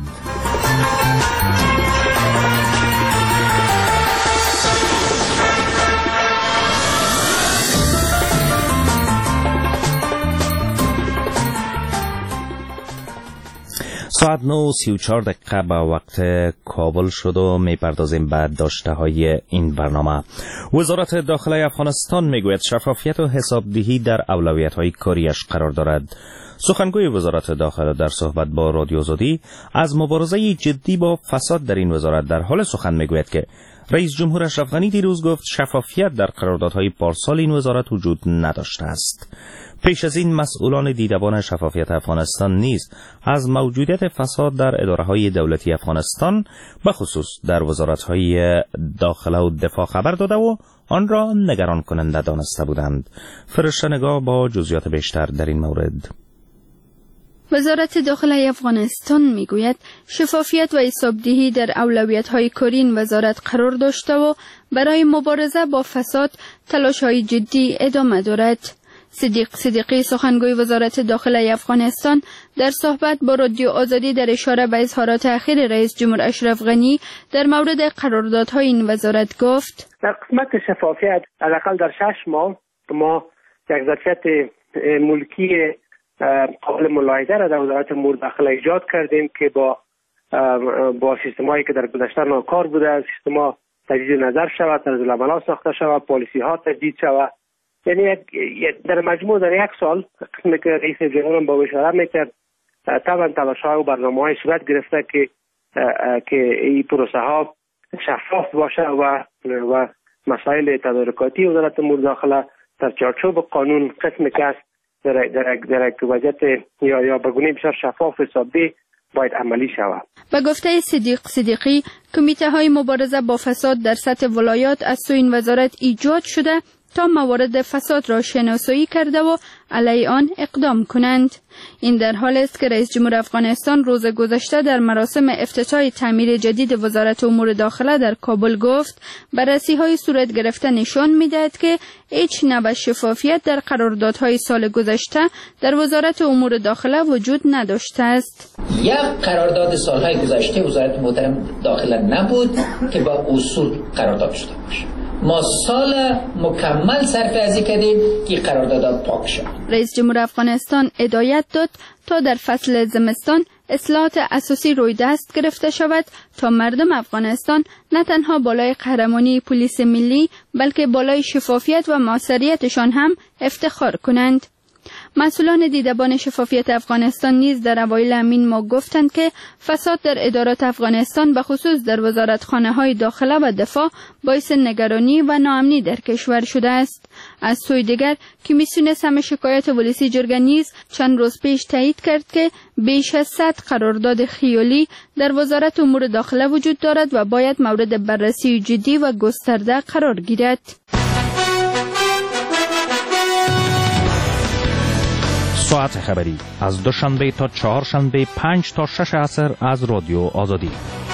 ساعت نه و سی و چهار دقیقه به وقت کابل شد و میپردازیم به داشته های این برنامه. وزارت داخلی افغانستان میگوید شفافیت و حسابدهی در اولویت های کاریش قرار دارد. سخنگوی وزارت داخله در صحبت با رادیو آزادی از مبارزه جدی با فساد در این وزارت در حال سخن میگوید که رئیس جمهور اشرف غنی دیروز گفت شفافیت در قراردادهای پارسال این وزارت وجود نداشته است. پیش از این مسئولان دیدبان شفافیت افغانستان نیز از موجودیت فساد در اداره‌های دولتی افغانستان به خصوص در وزارت‌های داخله و دفاع خبر داده و آن را نگران کننده دانسته بودند. فرشته نگاه با جزئیات بیشتر در این مورد. وزارت داخله افغانستان میگوید شفافیت و حسابدهی در اولویت‌های کاری این وزارت قرار داشته و برای مبارزه با فساد تلاش‌های جدی ادامه دارد. صدیق صدیقی سخنگوی وزارت داخله افغانستان در صحبت با رادیو آزادی در اشاره به اظهارات اخیر رئیس جمهور اشرف غنی در مورد قراردادهای این وزارت گفت: در قسمت شفافیت حداقل در شش ماه ما یک ظرفیت ملکی قابل ملاحظه را در وزارت امور داخله ایجاد کردیم که با با سیستمایی که در گذشته ناکار بوده سیستما تجدید نظر شود، طرز العمل ساخته شود، پالیسی ها تجدید شود. یعنی در مجموع در یک سال قسمی که رئیس جمهور با اشاره میکرد طبعا تلاش‌ها و برنامه‌های صورت گرفته که که این پروسه ها شفاف باشه و و مسائل تدارکاتی وزارت امور داخله در چارچوب قانون قسمی که است در در در وضعیت یا یا به گونه بسیار شفاف و حسابی باید عملی شود. به گفته صدیق صدیقی کمیته های مبارزه با فساد در سطح ولایات از سوی این وزارت ایجاد شده تا موارد فساد را شناسایی کرده و علیه آن اقدام کنند. این در حال است که رئیس جمهور افغانستان روز گذشته در مراسم افتتاح تعمیر جدید وزارت امور داخله در کابل گفت بررسی‌های صورت گرفته نشان می‌دهد که هیچ نوع شفافیت در قراردادهای سال گذشته در وزارت امور داخله وجود نداشته است. یک قرارداد سالهای گذشته وزارت محترم داخله نبود که با اصول قرارداد شده باشه. ما سال مکمل صرفه‌ای کردیم که قرارداد پاک شد. رئیس جمهور افغانستان هدایت داد تا در فصل زمستان اصلاحات اساسی روی دست گرفته شود تا مردم افغانستان نه تنها بالای قهرمانی پلیس ملی بلکه بالای شفافیت و موثریتشان هم افتخار کنند. مسئولان دیدبان شفافیت افغانستان نیز در اوایل همین ماه گفتند که فساد در ادارات افغانستان به خصوص در وزارتخانه‌های داخله و دفاع باعث نگرانی و ناامنی در کشور شده است. از سوی دیگر کمیسیون سم شکایت ولسی جرگه نیز چند روز پیش تایید کرد که بیش از صد قرارداد خیالی در وزارت امور داخله وجود دارد و باید مورد بررسی جدی و گسترده قرار گیرد. ساعت خبری از دوشنبه تا چهارشنبه پنج تا شش عصر از رادیو آزادی.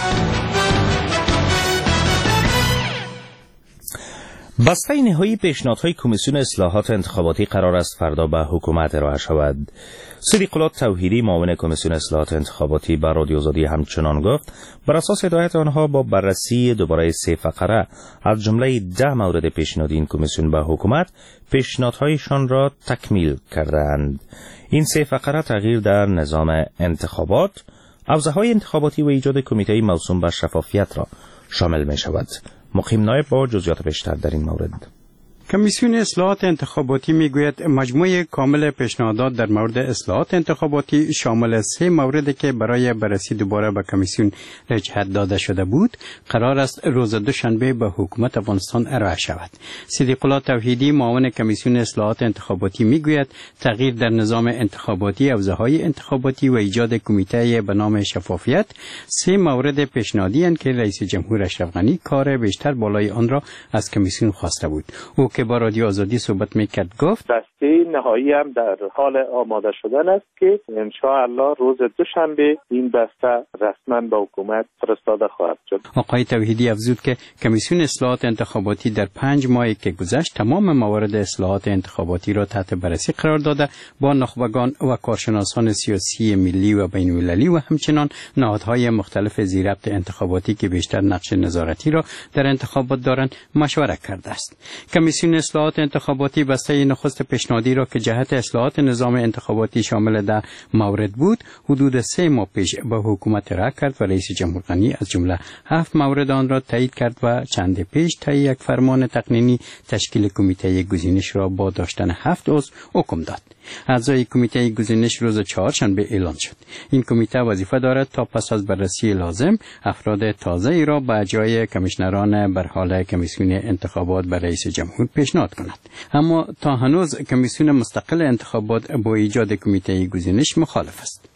بسته نهایی پیشنهادهای کمیسیون اصلاحات انتخاباتی قرار است فردا به حکومت ارائه شود. صدیق الله توحیدی معاون کمیسیون اصلاحات انتخاباتی به رادیو آزادی همچنان گفت بر اساس هدایت آنها با بررسی دوباره سه فقره از جمله ده مورد پیشنهادی این کمیسیون به حکومت پیشنهادهایشان را تکمیل کردند. این سه فقره تغییر در نظام انتخابات، حوزه‌های انتخاباتی و ایجاد کمیته موسوم به شفافیت را شامل می شود. مقیم نایب با جزئیات بیشتر در این مورد. کمیسیون اصلاحات انتخاباتی میگوید مجموعه کامل پیشنهادات در مورد اصلاحات انتخاباتی شامل سه موردی که برای بررسی دوباره به کمیسیون رجحت داده شده بود قرار است روز دوشنبه به حکومت افغانستان ارائه شود. صدیق الله توحیدی معاون کمیسیون اصلاحات انتخاباتی میگوید تغییر در نظام انتخاباتی، حوزه‌های انتخاباتی و ایجاد کمیته به نام شفافیت سه مورد پیشنهادی اند که رئیس جمهور اشرف غنی کار بیشتر بالای آن را از کمیسیون خواسته بود. او که با رادیو آزادی صحبت میکرد گفت دسته نهایی هم در حال آماده شدن است که ان شاء الله روز دوشنبه این دسته رسما به حکومت فرستاده خواهد شد. آقای توحیدی افزود که کمیسیون اصلاحات انتخاباتی در پنج ماهی که گذشت تمام موارد اصلاحات انتخاباتی را تحت بررسی قرار داده با نخبگان و کارشناسان سیاسی ملی و بین المللی و همچنان نهادهای مختلف زیربط انتخاباتی که بیشتر نقش نظارتی را در انتخابات دارند مشورت کرده است. کمیسیون اصلاحات انتخاباتی بسته نخست پیشنهادی را که جهت اصلاحات نظام انتخاباتی شامل ده مورد بود حدود سه ماه پیش به حکومت ارائه کرد و رئیس جمهور غنی از جمله هفت مورد آن را تایید کرد و چند پیش طی یک فرمان تقنینی تشکیل کمیته گزینش را با داشتن هفت عضو حکم داد. اعضای کمیته گزینش روز چهارشنبه اعلان شد. این کمیته وظیفه دارد تا پس از بررسی لازم افراد تازه ای را به جای کمیشنران بر حال کمیسیون انتخابات به رئیس جمهور پیشنهاد کند. اما تا هنوز کمیسیون مستقل انتخابات با ایجاد کمیته گزینش مخالف است.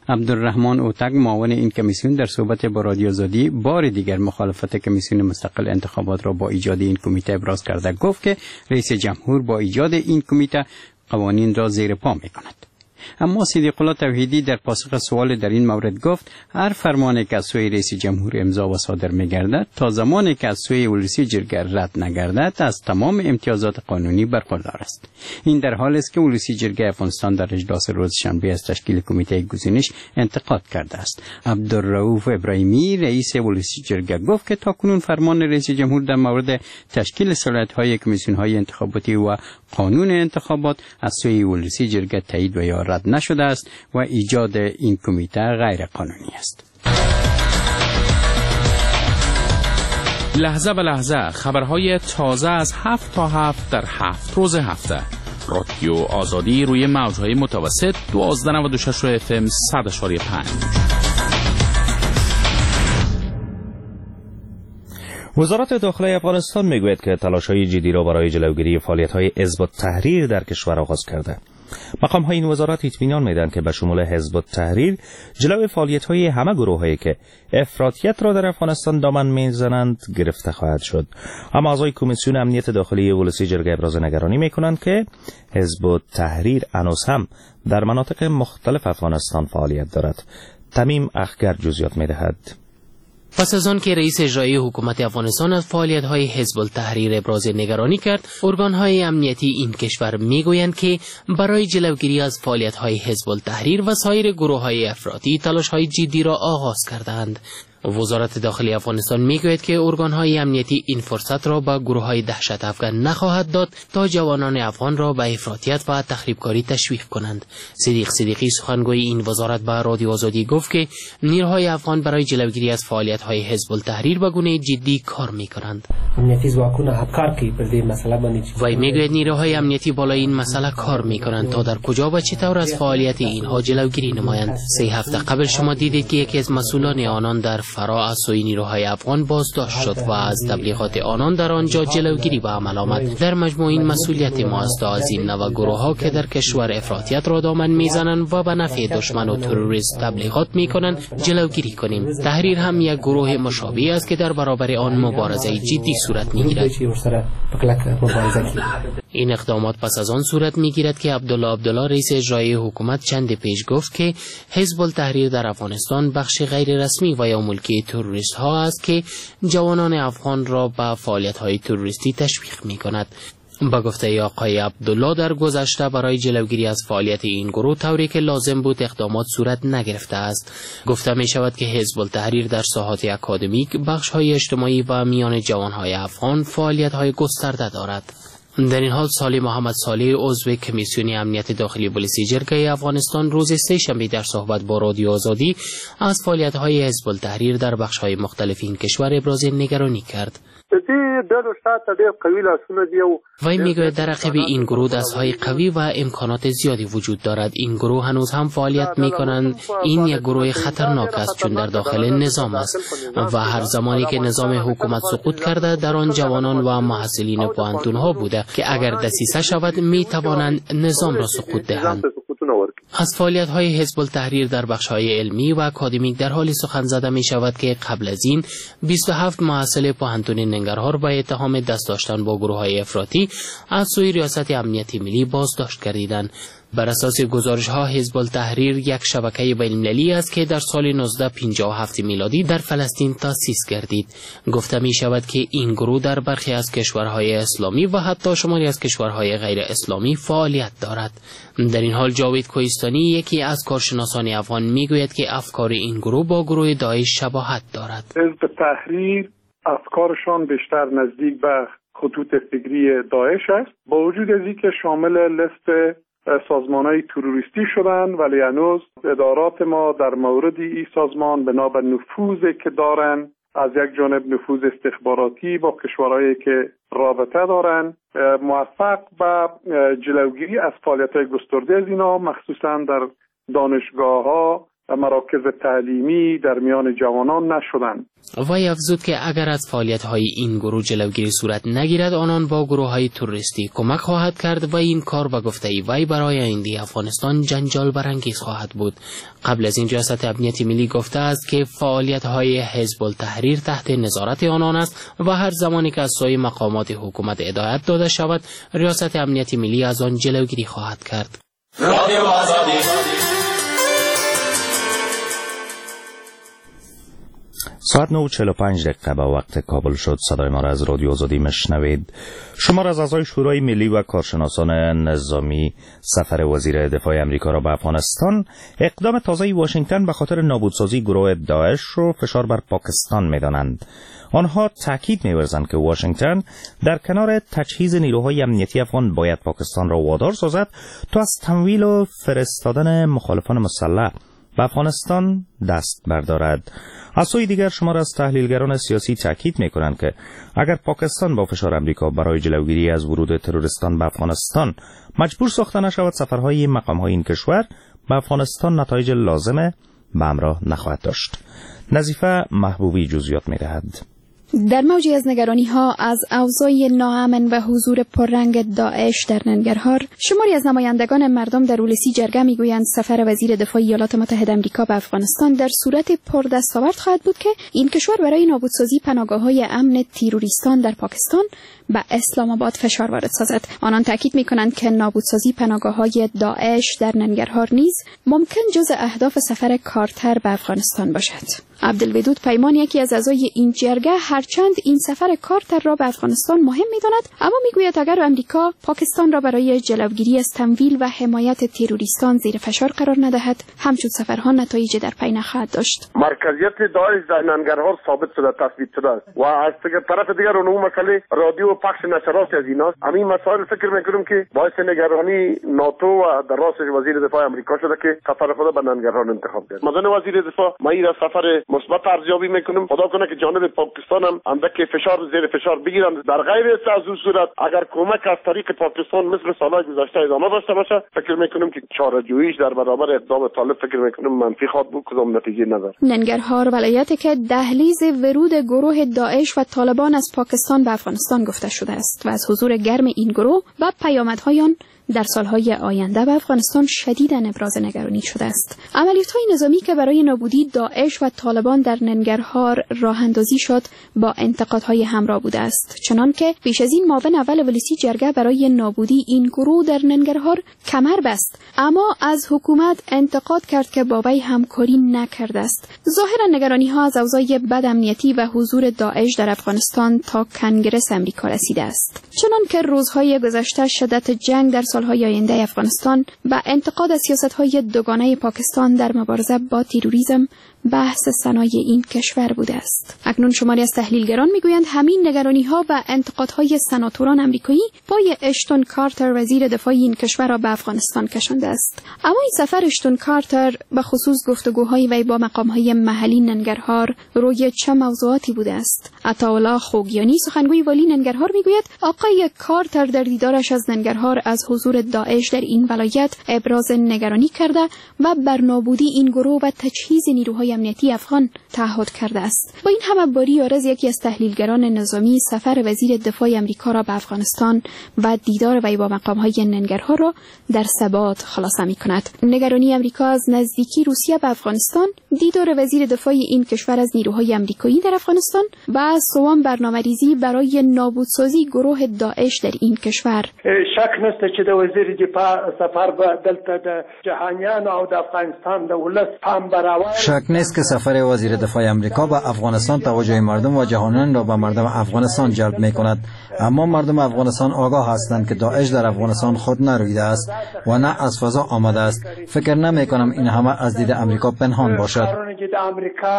عبدالرحمن اوتک معاون این کمیسیون در صحبت با رادیو آزادی بار دیگر مخالفت کمیسیون مستقل انتخابات را با ایجاد این کمیته ابراز کرده. گفت که رئیس جمهور با ایجاد این کمیته قوانین را زیر پا می‌کند. اما صدیق الله توحیدی در پاسخ سوال در این مورد گفت هر فرمانی که از سوی رئیس جمهور امضا و صادر می‌گردد تا زمانی که از سوی ولسی جرگه رد نگردد از تمام امتیازات قانونی برخوردار است. این در حالی است که ولسی جرگه افغانستان در اجلاس روز شنبه از تشکیل کمیته گزینش انتقاد کرده است. عبدالرؤوف ابراهیمی رئیس ولسی جرگه گفت که تاکنون فرمان رئیس جمهور در مورد تشکیل صلاحیت‌های کمیسیون‌های انتخاباتی و قانون انتخابات از سوی ولسی جرگه تایید و یا رد نشده است و ایجاد این کمیته غیر قانونی است. لحظه به لحظه خبرهای تازه از هفت تا هفت در هفت روز هفته. رادیو آزادی روی موجهای متوسط دوازده نود و شش اف ام صد اشاری پنج. وزارت داخله افغانستان میگوید که تلاش‌های جدی را برای جلوگیری فعالیت‌های حزب التحریر در کشور آغاز کرده. مقام‌های این وزارت اطمینان میدهند که به شمول حزب التحریر جلوی فعالیت‌های همه گروه‌هایی که افراطیت را در افغانستان دامن میزنند گرفته خواهد شد. اما اعضای کمیسیون امنیت داخلی ولسی جرگه ابراز نگرانی میکنند که حزب التحریر هنوز هم در مناطق مختلف افغانستان فعالیت دارد. تمیم اخگر جزئیات میدهد. پس از آن که رئیس اجرایی حکومت افغانستان از فعالیت‌های حزب التحریر ابراز نگرانی کرد، ارگان‌های امنیتی این کشور می‌گویند که برای جلوگیری از فعالیت‌های حزب التحریر و سایر گروه‌های افراطی تلاش‌های جدی را آغاز کردند. وزارت داخلی افغانستان میگوید که ارگان‌های امنیتی این فرصت را به گروه‌های دهشت افغان نخواهد داد تا جوانان افغان را به افراطیت و تخریبکاری تشویق کنند. صدیق صدیقی سخنگوی این وزارت به رادیو آزادی گفت که نیروهای افغان برای جلوگیری از فعالیت‌های حزب التحریر به گونه جدی کار می‌کنند. امنیتی ځواکونه همکار کوي په دې مسئله باندې. وی میگوید نیروهای امنیتی بالای این مسئله کار می‌کنند تا در کجا و چطور از فعالیت اینها جلوگیری نمایند. سه هفته قبل شما دیدید که یکی از مسئولان آنان در فرا از سوی نیروهای افغان بازداشت شد و از تبلیغات آنان در آنجا جلوگیری به عمل آمد. در مجموع این مسئولیت ما است از این نوع گروه‌ها که در کشور افراطیت را دامن میزنند و به نفع دشمن و تروریست تبلیغات میکنند جلوگیری کنیم. تحریر هم یک گروه مشابه است که در برابر آن مبارزه جدی صورت میگیرد. این اقدامات پس از آن صورت میگیرد که عبدالله عبدالله رئیس اجرایی حکومت چند پیش گفت که حزب التحریر در افغانستان بخش غیر رسمی و یا ملکی تروریست ها است که جوانان افغان را به فعالیت های تروریستی تشویق می کند. با گفته آقای عبدالله در گذشته برای جلوگیری از فعالیت این گروه طوری که لازم بود اقدامات صورت نگرفته است. گفته می شود که حزب التحریر در ساحات اکادمیک، بخش های اجتماعی و میان جوان های افغان فعالیت های گسترده دارد. در این حال سالی محمد صالح عضو کمیسیون امنیت داخلی ولسی جرگه افغانستان روز سه شنبه در صحبت با رادیو آزادی از فعالیت‌های حزب التحریر در بخش‌های مختلف این کشور ابراز نگرانی کرد. وی میگوید در عقب این گروه دستهای قوی و امکانات زیادی وجود دارد. این گروه هنوز هم فعالیت میکنند. این یک گروه خطرناک است چون در داخل نظام است و هر زمانی که نظام حکومت سقوط کرده در آن جوانان و محصلین پوهنتون ها بوده که اگر دسیسه شود میتوانند نظام را سقوط دهند. از فعالیت‌های حزب التحریر در بخش‌های علمی و اکادمیک در حالی سخن زده می شود که قبل از این بیست و هفت محصل پوهنتون ننگرهار با اتهام دست داشتن با گروه‌های افراطی از سوی ریاست امنیتی ملی بازداشت گردیدند. بر اساس گزارش‌ها حزب التحریر یک شبکه بین‌المللی است که در سال نوزده پنجاه و هفت میلادی در فلسطین تأسیس گردید. گفته می شود که این گروه در برخی از کشورهای اسلامی و حتی شماری از کشورهای غیر اسلامی فعالیت دارد. در این حال جاوید کوهستانی یکی از کارشناسان افغان میگوید که افکار این گروه با گروه داعش شباهت دارد. حزب تحریر افکارشان بیشتر نزدیک به خطوط فکری داعش است، با وجود از اینکه شامل لیست سازمان‌های تروریستی شدن، ولی هنوز ادارات ما در مورد این سازمان بنا به نفوذی که دارن، از یک جانب نفوذ استخباراتی با کشورهایی که رابطه دارن، موفق به جلوگیری از فعالیت‌های گسترده از اینا مخصوصا در دانشگاه‌ها مراکز تعلیمی در میان جوانان نشدند. وی افزود که اگر از فعالیت‌های این گروه جلوگیری صورت نگیرد آنان با گروه‌های تروریستی کمک خواهد کرد و این کار به گفته وی برای آینده افغانستان جنجال برانگیز خواهد بود. قبل از این ریاست امنیت ملی گفته است که فعالیت‌های حزب التحریر تحت نظارت آنان است و هر زمانی که از سوی مقامات حکومت هدایت داده شود ریاست امنیت ملی از آن جلوگیری خواهد کرد. رادیو آزادی. ساعت نه و چهل و پنج دقیقه به وقت کابل شد. صدای ما را از رادیو آزادی مشنوید. شمار از اعضای شورای ملی و کارشناسان نظامی سفر وزیر دفاع امریکا را به افغانستان اقدام تازه واشنگتن به خاطر نابودسازی گروه داعش رو فشار بر پاکستان می‌دانند. آنها تاکید می‌ورزند که واشنگتن در کنار تجهیز نیروهای امنیتی افغان باید پاکستان را وادار سازد تا از تمویل و فرستادن مخالفان مسلح به افغانستان دست بردارد. از سوی دیگر شمار از تحلیلگران سیاسی تاکید می‌کنند که اگر پاکستان با فشار امریکا برای جلوگیری از ورود تروریستان به افغانستان مجبور ساخته نشود سفرهای مقام‌های این کشور به افغانستان نتایج لازم به همراه نخواهد داشت. نظیفه محبوبی جزئیات می‌دهد. در موجی از نگرانی ها از اوضاع ناامن و حضور پررنگ داعش در ننگرهار، شماری از نمایندگان مردم در اولسی جرگه میگویند سفر وزیر دفاع ایالات متحده آمریکا به افغانستان در صورت پردستاورد خواهد بود که این کشور برای نابودسازی پناهگاه‌های امن تروریستان در پاکستان به اسلام آباد فشار وارد سازد. آنان تاکید می‌کنند که نابودسازی پناهگاه‌های داعش در ننگرهار نیز ممکن جزء اهداف سفر کارتر به افغانستان باشد. عبدالودود پیمان، یکی از اعضای این جرگه، هرچند این سفر کارتر را به افغانستان مهم می‌داند، اما می‌گوید اگر آمریکا پاکستان را برای جلوگیری از تمویل و حمایت تروریستان زیر فشار قرار ندهد، همچون سفرها نتایج در پی نخواهد داشت. مرکزیت داعش در ننگرهار ثابت شده، تثبیت شده است و از طرف دیگر اون مسئله رادیو و پخش نشرات از ایناست. همین مسائل فکر می‌کنم که باعث نگرانی ناتو و در راستش وزیر دفاع آمریکا شده که سفر خود به ننگرهار انتخاب کرد. مدن وزیر دفاع ما این سفر مثبت ارزیابی میکنم. خدا کنه که جانب پاکستان هم اندک فشار زیر فشار بگیرند. در غیر از اون صورت اگر کمک از طریق پاکستان مثل سالهای گذشته ادامه داشته باشه، فکر میکنم که چاره‌جوییش در برابر اقدام طالب فکر میکنم منفی خواهد بود، کدام نتیجه نداره. ننگرهار ولایتی که دهلیز ورود گروه داعش و طالبان از پاکستان به افغانستان گفته شده است و از حضور گرم این گروه و پیامدهای آن در سالهای آینده به افغانستان شدیداً ابراز نگرانی شده است. عملیات‌های نظامی که برای نابودی داعش و طالبان در ننگرهار راه اندازی شد با انتقادهای همراه بوده است، چنان که پیش از این معاون اول ولسی جرگه برای نابودی این گروه در ننگرهار کمر بست، اما از حکومت انتقاد کرد که با وی همکاری نکرده است. ظاهراً نگرانی‌ها از اوضاع بد امنیتی و حضور داعش در افغانستان تا کنگره امریکا رسیده است، چنان که روزهای گذشته شدت جنگ در سالهای آینده افغانستان و انتقاد از سیاست‌های دوگانه پاکستان در مبارزه با تروریسم بحث سنای این کشور بوده است. اکنون شماری از تحلیلگران میگویند همین نگرانی‌ها و انتقادهای سناتوران آمریکایی پای اشتون کارتر وزیر دفاع این کشور را به افغانستان کشانده است. اما این سفر اشتون کارتر به خصوص گفتگوهای وی با مقام‌های محلی ننگرهار روی چه موضوعاتی بوده است؟ عطاالله خوگیانی، سخنگوی والی ننگرهار، میگوید آقای کارتر در دیدارش از ننگرهار از حضور داعش در این ولایت ابراز نگرانی کرده و بر نابودی این گروه و تجهیز نیروهای امنیتی افغان تعهد کرده است. با این همه باری آرز یکی از تحلیلگران نظامی سفر وزیر دفاع آمریکا را به افغانستان و دیدار وی با مقام‌های ننگرهار را در ثبات خلاصه می‌کند. نگرانی آمریکا از نزدیکی روسیه به افغانستان، دیدار وزیر دفاع این کشور از نیروهای آمریکایی در افغانستان و سوم برنامه‌ریزی برای نابودسازی گروه داعش در این کشور. شک نشته چې د وزیر دفاع سفر به دلته د جهانیان او د افغانستان د ولس پام براوړي. شک نیست که سفر وزیر دفاع آمریکا به افغانستان توجه مردم و جهانیان را به مردم افغانستان جلب می‌کند، اما مردم افغانستان آگاه هستند که داعش در افغانستان خود نرویده است و نه از فضا آمده است. فکر نمی‌کنم این همه از دید آمریکا پنهان باشد.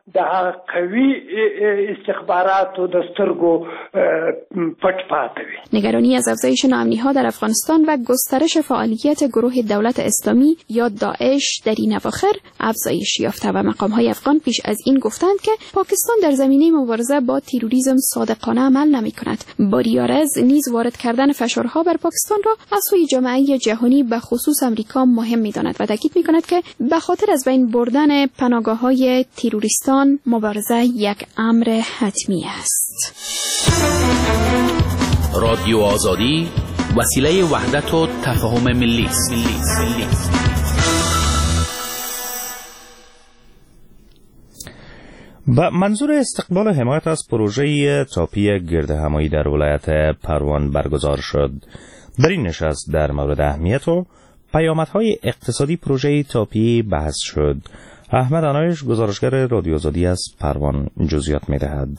د قوي استخباراتو د سترګو پټ پاتې وي. نگرانی از افزایش ناامنی‌ها در افغانستان و گسترش فعالیت گروه دولت اسلامی یا داعش در این اواخر افزایش یافته و مقام‌های افغان پیش از این گفتند که پاکستان در زمینه مبارزه با تروریسم صادقانه عمل نمی‌کند. باریارز نیز وارد کردن فشارها بر پاکستان را از سوی جامعه جهانی به خصوص امریکا مهم می‌داند و تاکید می‌کند که به خاطر از بین بردن پناهگاه‌های تروریستان مبارزه یک امر حتمی است. رادیو آزادی وسیله وحدت و تفاهم ملی است. با منظور استقبال حمایت از پروژه تاپی گردهمایی در ولایت پروان برگزار شد. در این نشست در مورد اهمیت و پیامدهای اقتصادی پروژه تاپی بحث شد. احمد آنایش گزارشگر رادیو آزادی از پروان جزئیات می‌دهد.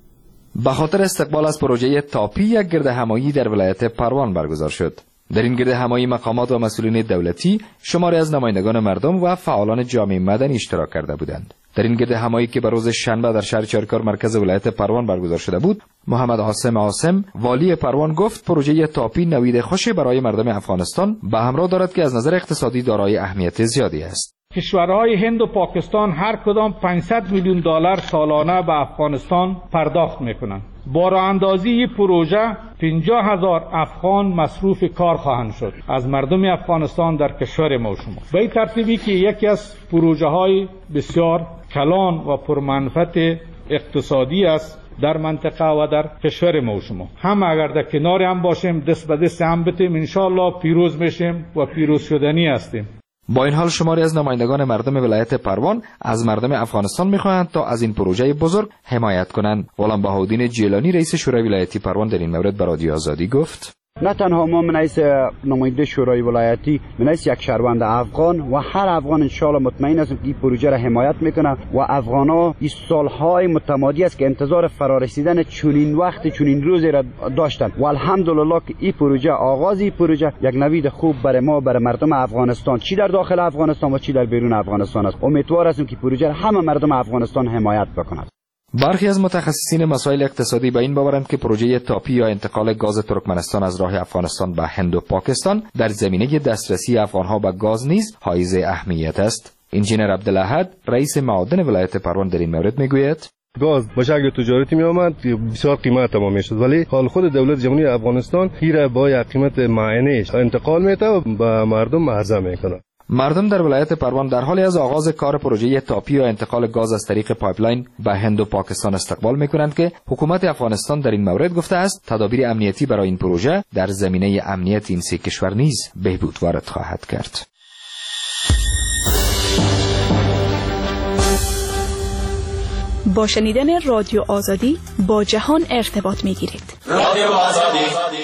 به خاطر استقبال از پروژه تاپی یک گردهمایی در ولایت پروان برگزار شد. در این گردهمایی مقامات و مسئولین دولتی، شماری از نمایندگان مردم و فعالان جامعه مدنی اشتراک کرده بودند. در این گردهمایی که به روز شنبه در شهر چارکار مرکز ولایت پروان برگزار شده بود، محمد عاصم عاصم والی پروان گفت پروژه تاپی نوید خوشی برای مردم افغانستان به همراه دارد که از نظر اقتصادی دارای اهمیت زیادی است. کشورهای هند و پاکستان هر کدام پانصد میلیون دلار سالانه به افغانستان پرداخت میکنند. با راه اندازی این پروژه پنجاه هزار افغان مصروف کار خواهند شد از مردم افغانستان در کشور ما و شما. به این ترتیبی که یکی از پروژه های بسیار کلان و پرمنفعت اقتصادی است در منطقه و در کشور ما و شما. هم اگر در کنار هم باشیم، دست به دست هم بتیم، انشاءالله پیروز میشیم و پیروز شدنی هستیم. با این حال شماری از نمایندگان مردم ولایت پروان از مردم افغانستان می‌خواهند تا از این پروژه بزرگ حمایت کنند. غلام بهاءالدین جیلانی رئیس شورای ولایتی پروان در این مورد به رادیو آزادی گفت: نه تنها ما من حیث نماینده شورای ولایتی، من حیث یک شهروند افغان و هر افغان انشاءالله مطمئن هستم که این پروژه را حمایت میکنه و افغانا این سالهای متمادی است که انتظار فرارسیدن چنین وقت چنین روزی را داشتند و الحمدلله که این پروژه آغاز این پروژه یک نوید خوب برای ما برای مردم افغانستان چی در داخل افغانستان و چی در بیرون افغانستان است. امیدوار هستم که پروژه را همه مردم افغانستان حمایت بکنند. برخی از متخصصین مسائل اقتصادی به این باورند که پروژه تاپی یا انتقال گاز ترکمنستان از راه افغانستان به هند و پاکستان در زمینه دسترسی افغانها به گاز نیز حائز اهمیت است. انجینر عبدالاحد رئیس معادن ولایت پروان در این مورد میگوید: گاز به شکل تجارتی می آمد بسیار قیمت تمام می شد، ولی حال خود دولت جمهوری افغانستان این با یک قیمت معینه انتقال میده و به مردم عرضه میکنه. مردم در ولایت پروان در حالی از آغاز کار پروژه تاپی و انتقال گاز از طریق پایپلاین به هند و پاکستان استقبال می‌کنند که حکومت افغانستان در این مورد گفته است تدابیر امنیتی برای این پروژه در زمینه امنیت این سه کشور نیز بهبود وارد خواهد کرد. با شنیدن رادیو آزادی با جهان ارتباط می‌گیرید. رادیو آزادی.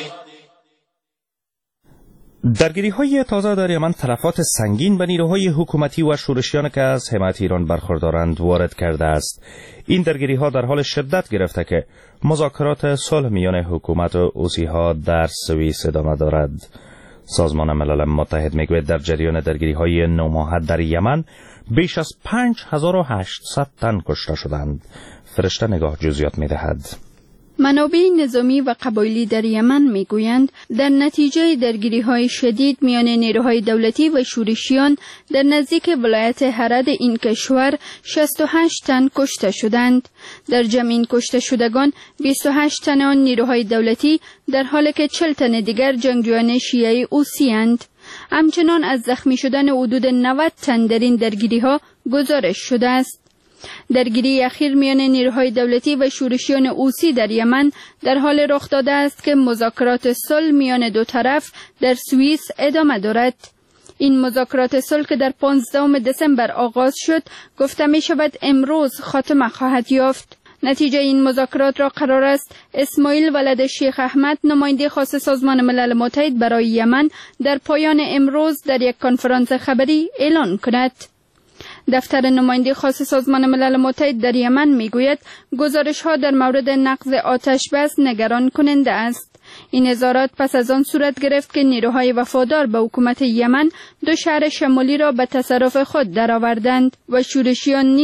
درگیری های تازه در یمن تلفات سنگین به نیروهای حکومتی و شورشیان که از حمایت ایران برخوردارند وارد کرده است. این درگیری ها در حال شدت گرفته که مذاکرات صلح میان حکومت و حوثی ها در سوئیس ادامه دارد. سازمان ملل متحد میگوید در جریان درگیری های نوماهد در یمن بیش از پنج هزار و هشتصد تن کشته شدند. فرشته نگاه جزئیات میدهد. منابع نظامی و قبایلی در یمن میگویند در نتیجه درگیری‌های شدید میان نیروهای دولتی و شورشیان در نزدیک ولایت هرد این کشور شصت و هشت تن کشته شدند. در جمع این کشته شدگان بیست و هشت تن آن نیروهای دولتی در حالی که چهل تن دیگر جنگجویان شیعه حوثی اند. همچنان از زخمی شدن حدود نود تن در این درگیری‌ها گزارش شده است. درگیری اخیر میان نیروهای دولتی و شورشیان حوثی در یمن در حال رخ داده است که مذاکرات صلح میان دو طرف در سوئیس ادامه دارد. این مذاکرات صلح که در پانزدهم دسامبر آغاز شد، گفته می شود امروز خاتمه خواهد یافت. نتیجه این مذاکرات را قرار است اسماعیل ولد شیخ احمد، نماینده خاص سازمان ملل متحد برای یمن، در پایان امروز در یک کنفرانس خبری اعلان کند. دفتر نماینده خاص سازمان ملل متحد در یمن میگوید گزارش ها در مورد نقض آتش بس نگران کننده است. این اظهارات پس از آن صورت گرفت که نیروهای وفادار به حکومت یمن دو شهر شمالی را به تصرف خود درآوردند و شورشیان نیز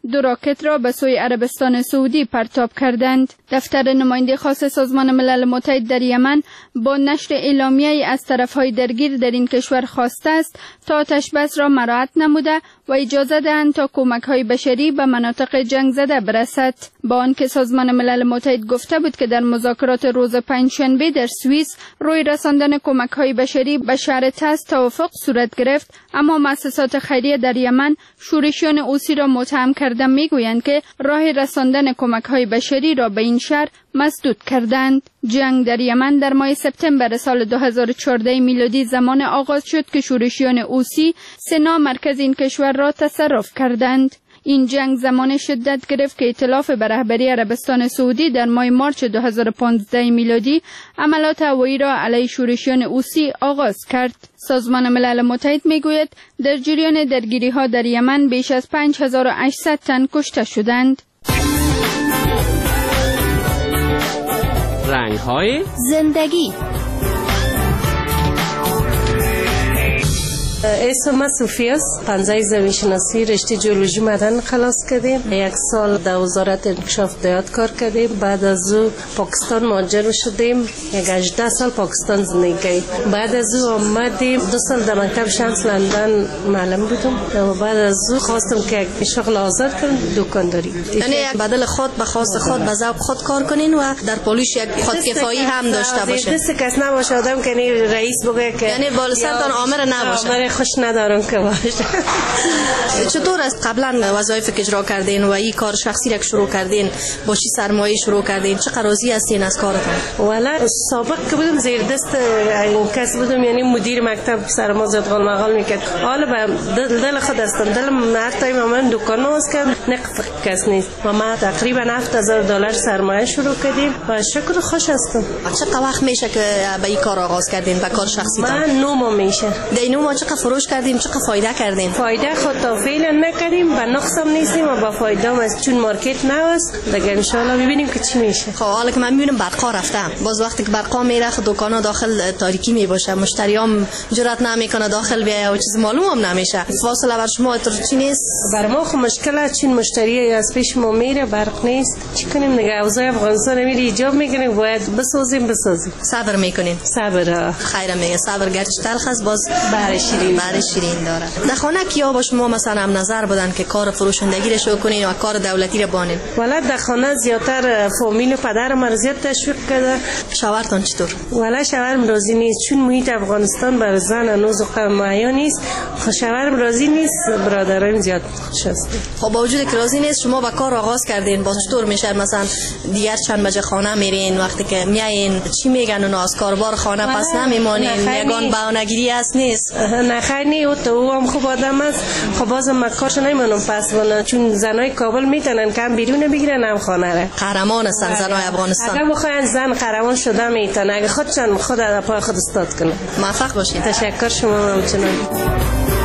دو راکت را به سوی عربستان سعودی پرتاب کردند. دفتر نماینده خاص سازمان ملل متحد در یمن با نشر اعلامیه‌ای از طرف‌های درگیر در این کشور خواسته است تا آتش بس را مراعات نموده و اجازه دهند تا کمک‌های بشری به مناطق جنگ زده برسد. با آنکه سازمان ملل متحد گفته بود که در مذاکرات روز پنجشنبه در سوئیس روی رساندن کمک‌های بشری به شهر تاز توافق صورت گرفت، اما مؤسسات خیریه در یمن شورشیان حوثی را متهم کرده میگویند که راه رساندن کمک‌های بشری را به این شهر مسدود کردند. جنگ در یمن در ماه سپتامبر سال دو هزار و چهارده میلادی زمان آغاز شد که شورشیان حوثی سنا مرکز این کشور را تصرف کردند. این جنگ زمان شدت گرفت که ائتلاف به رهبری عربستان سعودی در ماه مارچ دو هزار و پانزده میلادی عملیات هوایی را علیه شورشیان حوثی آغاز کرد. سازمان ملل متحد میگوید در جریان درگیری ها در یمن بیش از پنج هزار و هشتصد تن کشته شدند. رنگ های زندگی. اسم من صوفی است. پنجه زمین شناسی رشته جیولوژی معدن خلاص کردیم. یک سال در وزارت انکشاف دیات کار کردیم. بعد از او پاکستان مهاجر شدیم. یک هجده سال پاکستان زندگی کردیم. بعد از او آمدیم دو سال در مکتب شمس لندن معلم بودم و بعد از او خواستم که یک شغل آزاد کنم، دکانداری. یعنی بدل خود به خواست خود به ذوق خود کار کنین و در پولیس یک خودکفایی هم داشته باشه. دست کس نباشه آدم که رئیس بگه که یعنی بالا سرتان آمر نباشه. خوش ندارم که باشه. چطور است قبلا وظایف که اجرا کردین و این کار شخصی را شروع کردین با چی سرمایه شروع کردین؟ چقدر راضی هستین از کارتون؟ والا سابق که بودم زیر دست کس بودم، یعنی مدیر مکتب سر ما زیاد غال مغال میکرد. حالا به دل, دل خود هستم. دلم هر تایم من دکان باز کردم نقد کس نیست و ما تقریبا هفت هزار دلار سرمایه شروع کردیم و شکر خوش هستم. چقدر وقت میشه که به این کار آغاز کردین به کار شخصی تان؟ من نو ماه میشه. در نو ماه چقدر فروش کردیم، چقدر فایده کردیم؟ فایده خود تا فعلا نکردیم، به نقصم نیستیم و با فایده هم از چون مارکت نواست دیگه ان شاء الله ببینیم که چی میشه. خب حالا که من میبینم برقا رفتم، باز وقتی که برقا میره دکانا داخل تاریکی میباشه، مشتریام جرئت نمیکنه داخل بیای و چیز معلوم هم نمیشه. فاصله بر شما تو چی نیست؟ بر ما خو مشکل چین مشتری از پیش ما میره برق نیست، چی کنیم دیگه؟ اوضاع افغانستان میری ایجاب میکنیم باید بسازیم بسازیم. صبر میکنین؟ صبر. خیر میگه صبر گرچه تلخ است باز بر شیرین بر شیرین داره. در خانه کیا با شما مثلا هم نظر بدن که کار فروشندگی رو شروع کنین و کار دولتی رو بانین؟ والا در خانه زیاتر فامیل پدر من زیاد تشویق کرده. شوهرتون چطور؟ والا شوهرم راضی نیست چون محیط افغانستان بر زن هنوز معیار نیست. شوهرم راضی نیست، برادرم زیاد خوش است. خب با وجود که راضی نیست شما با کار آغاز کردین، باز چطور میشه مثلا دیگر چند بجه خانه میرین؟ وقتی که میایین چی میگن اونا از کاربار خانه پس نمیمونین؟ یگان بهانه‌گیری است نیست؟ نه خیر نی او تو او هم خوب آدم است. خب بازم مکارش نمیمونم پس ولی چون زنای کابل میتونن کم بیرون بگیرن هم خانه را. قهرمان هستن زنای افغانستان. اگه بخواین زن قهرمان شده میتونه، اگه خودشان خود از پای خود استاد کنه. موفق باشید. تشکر شما همچنان.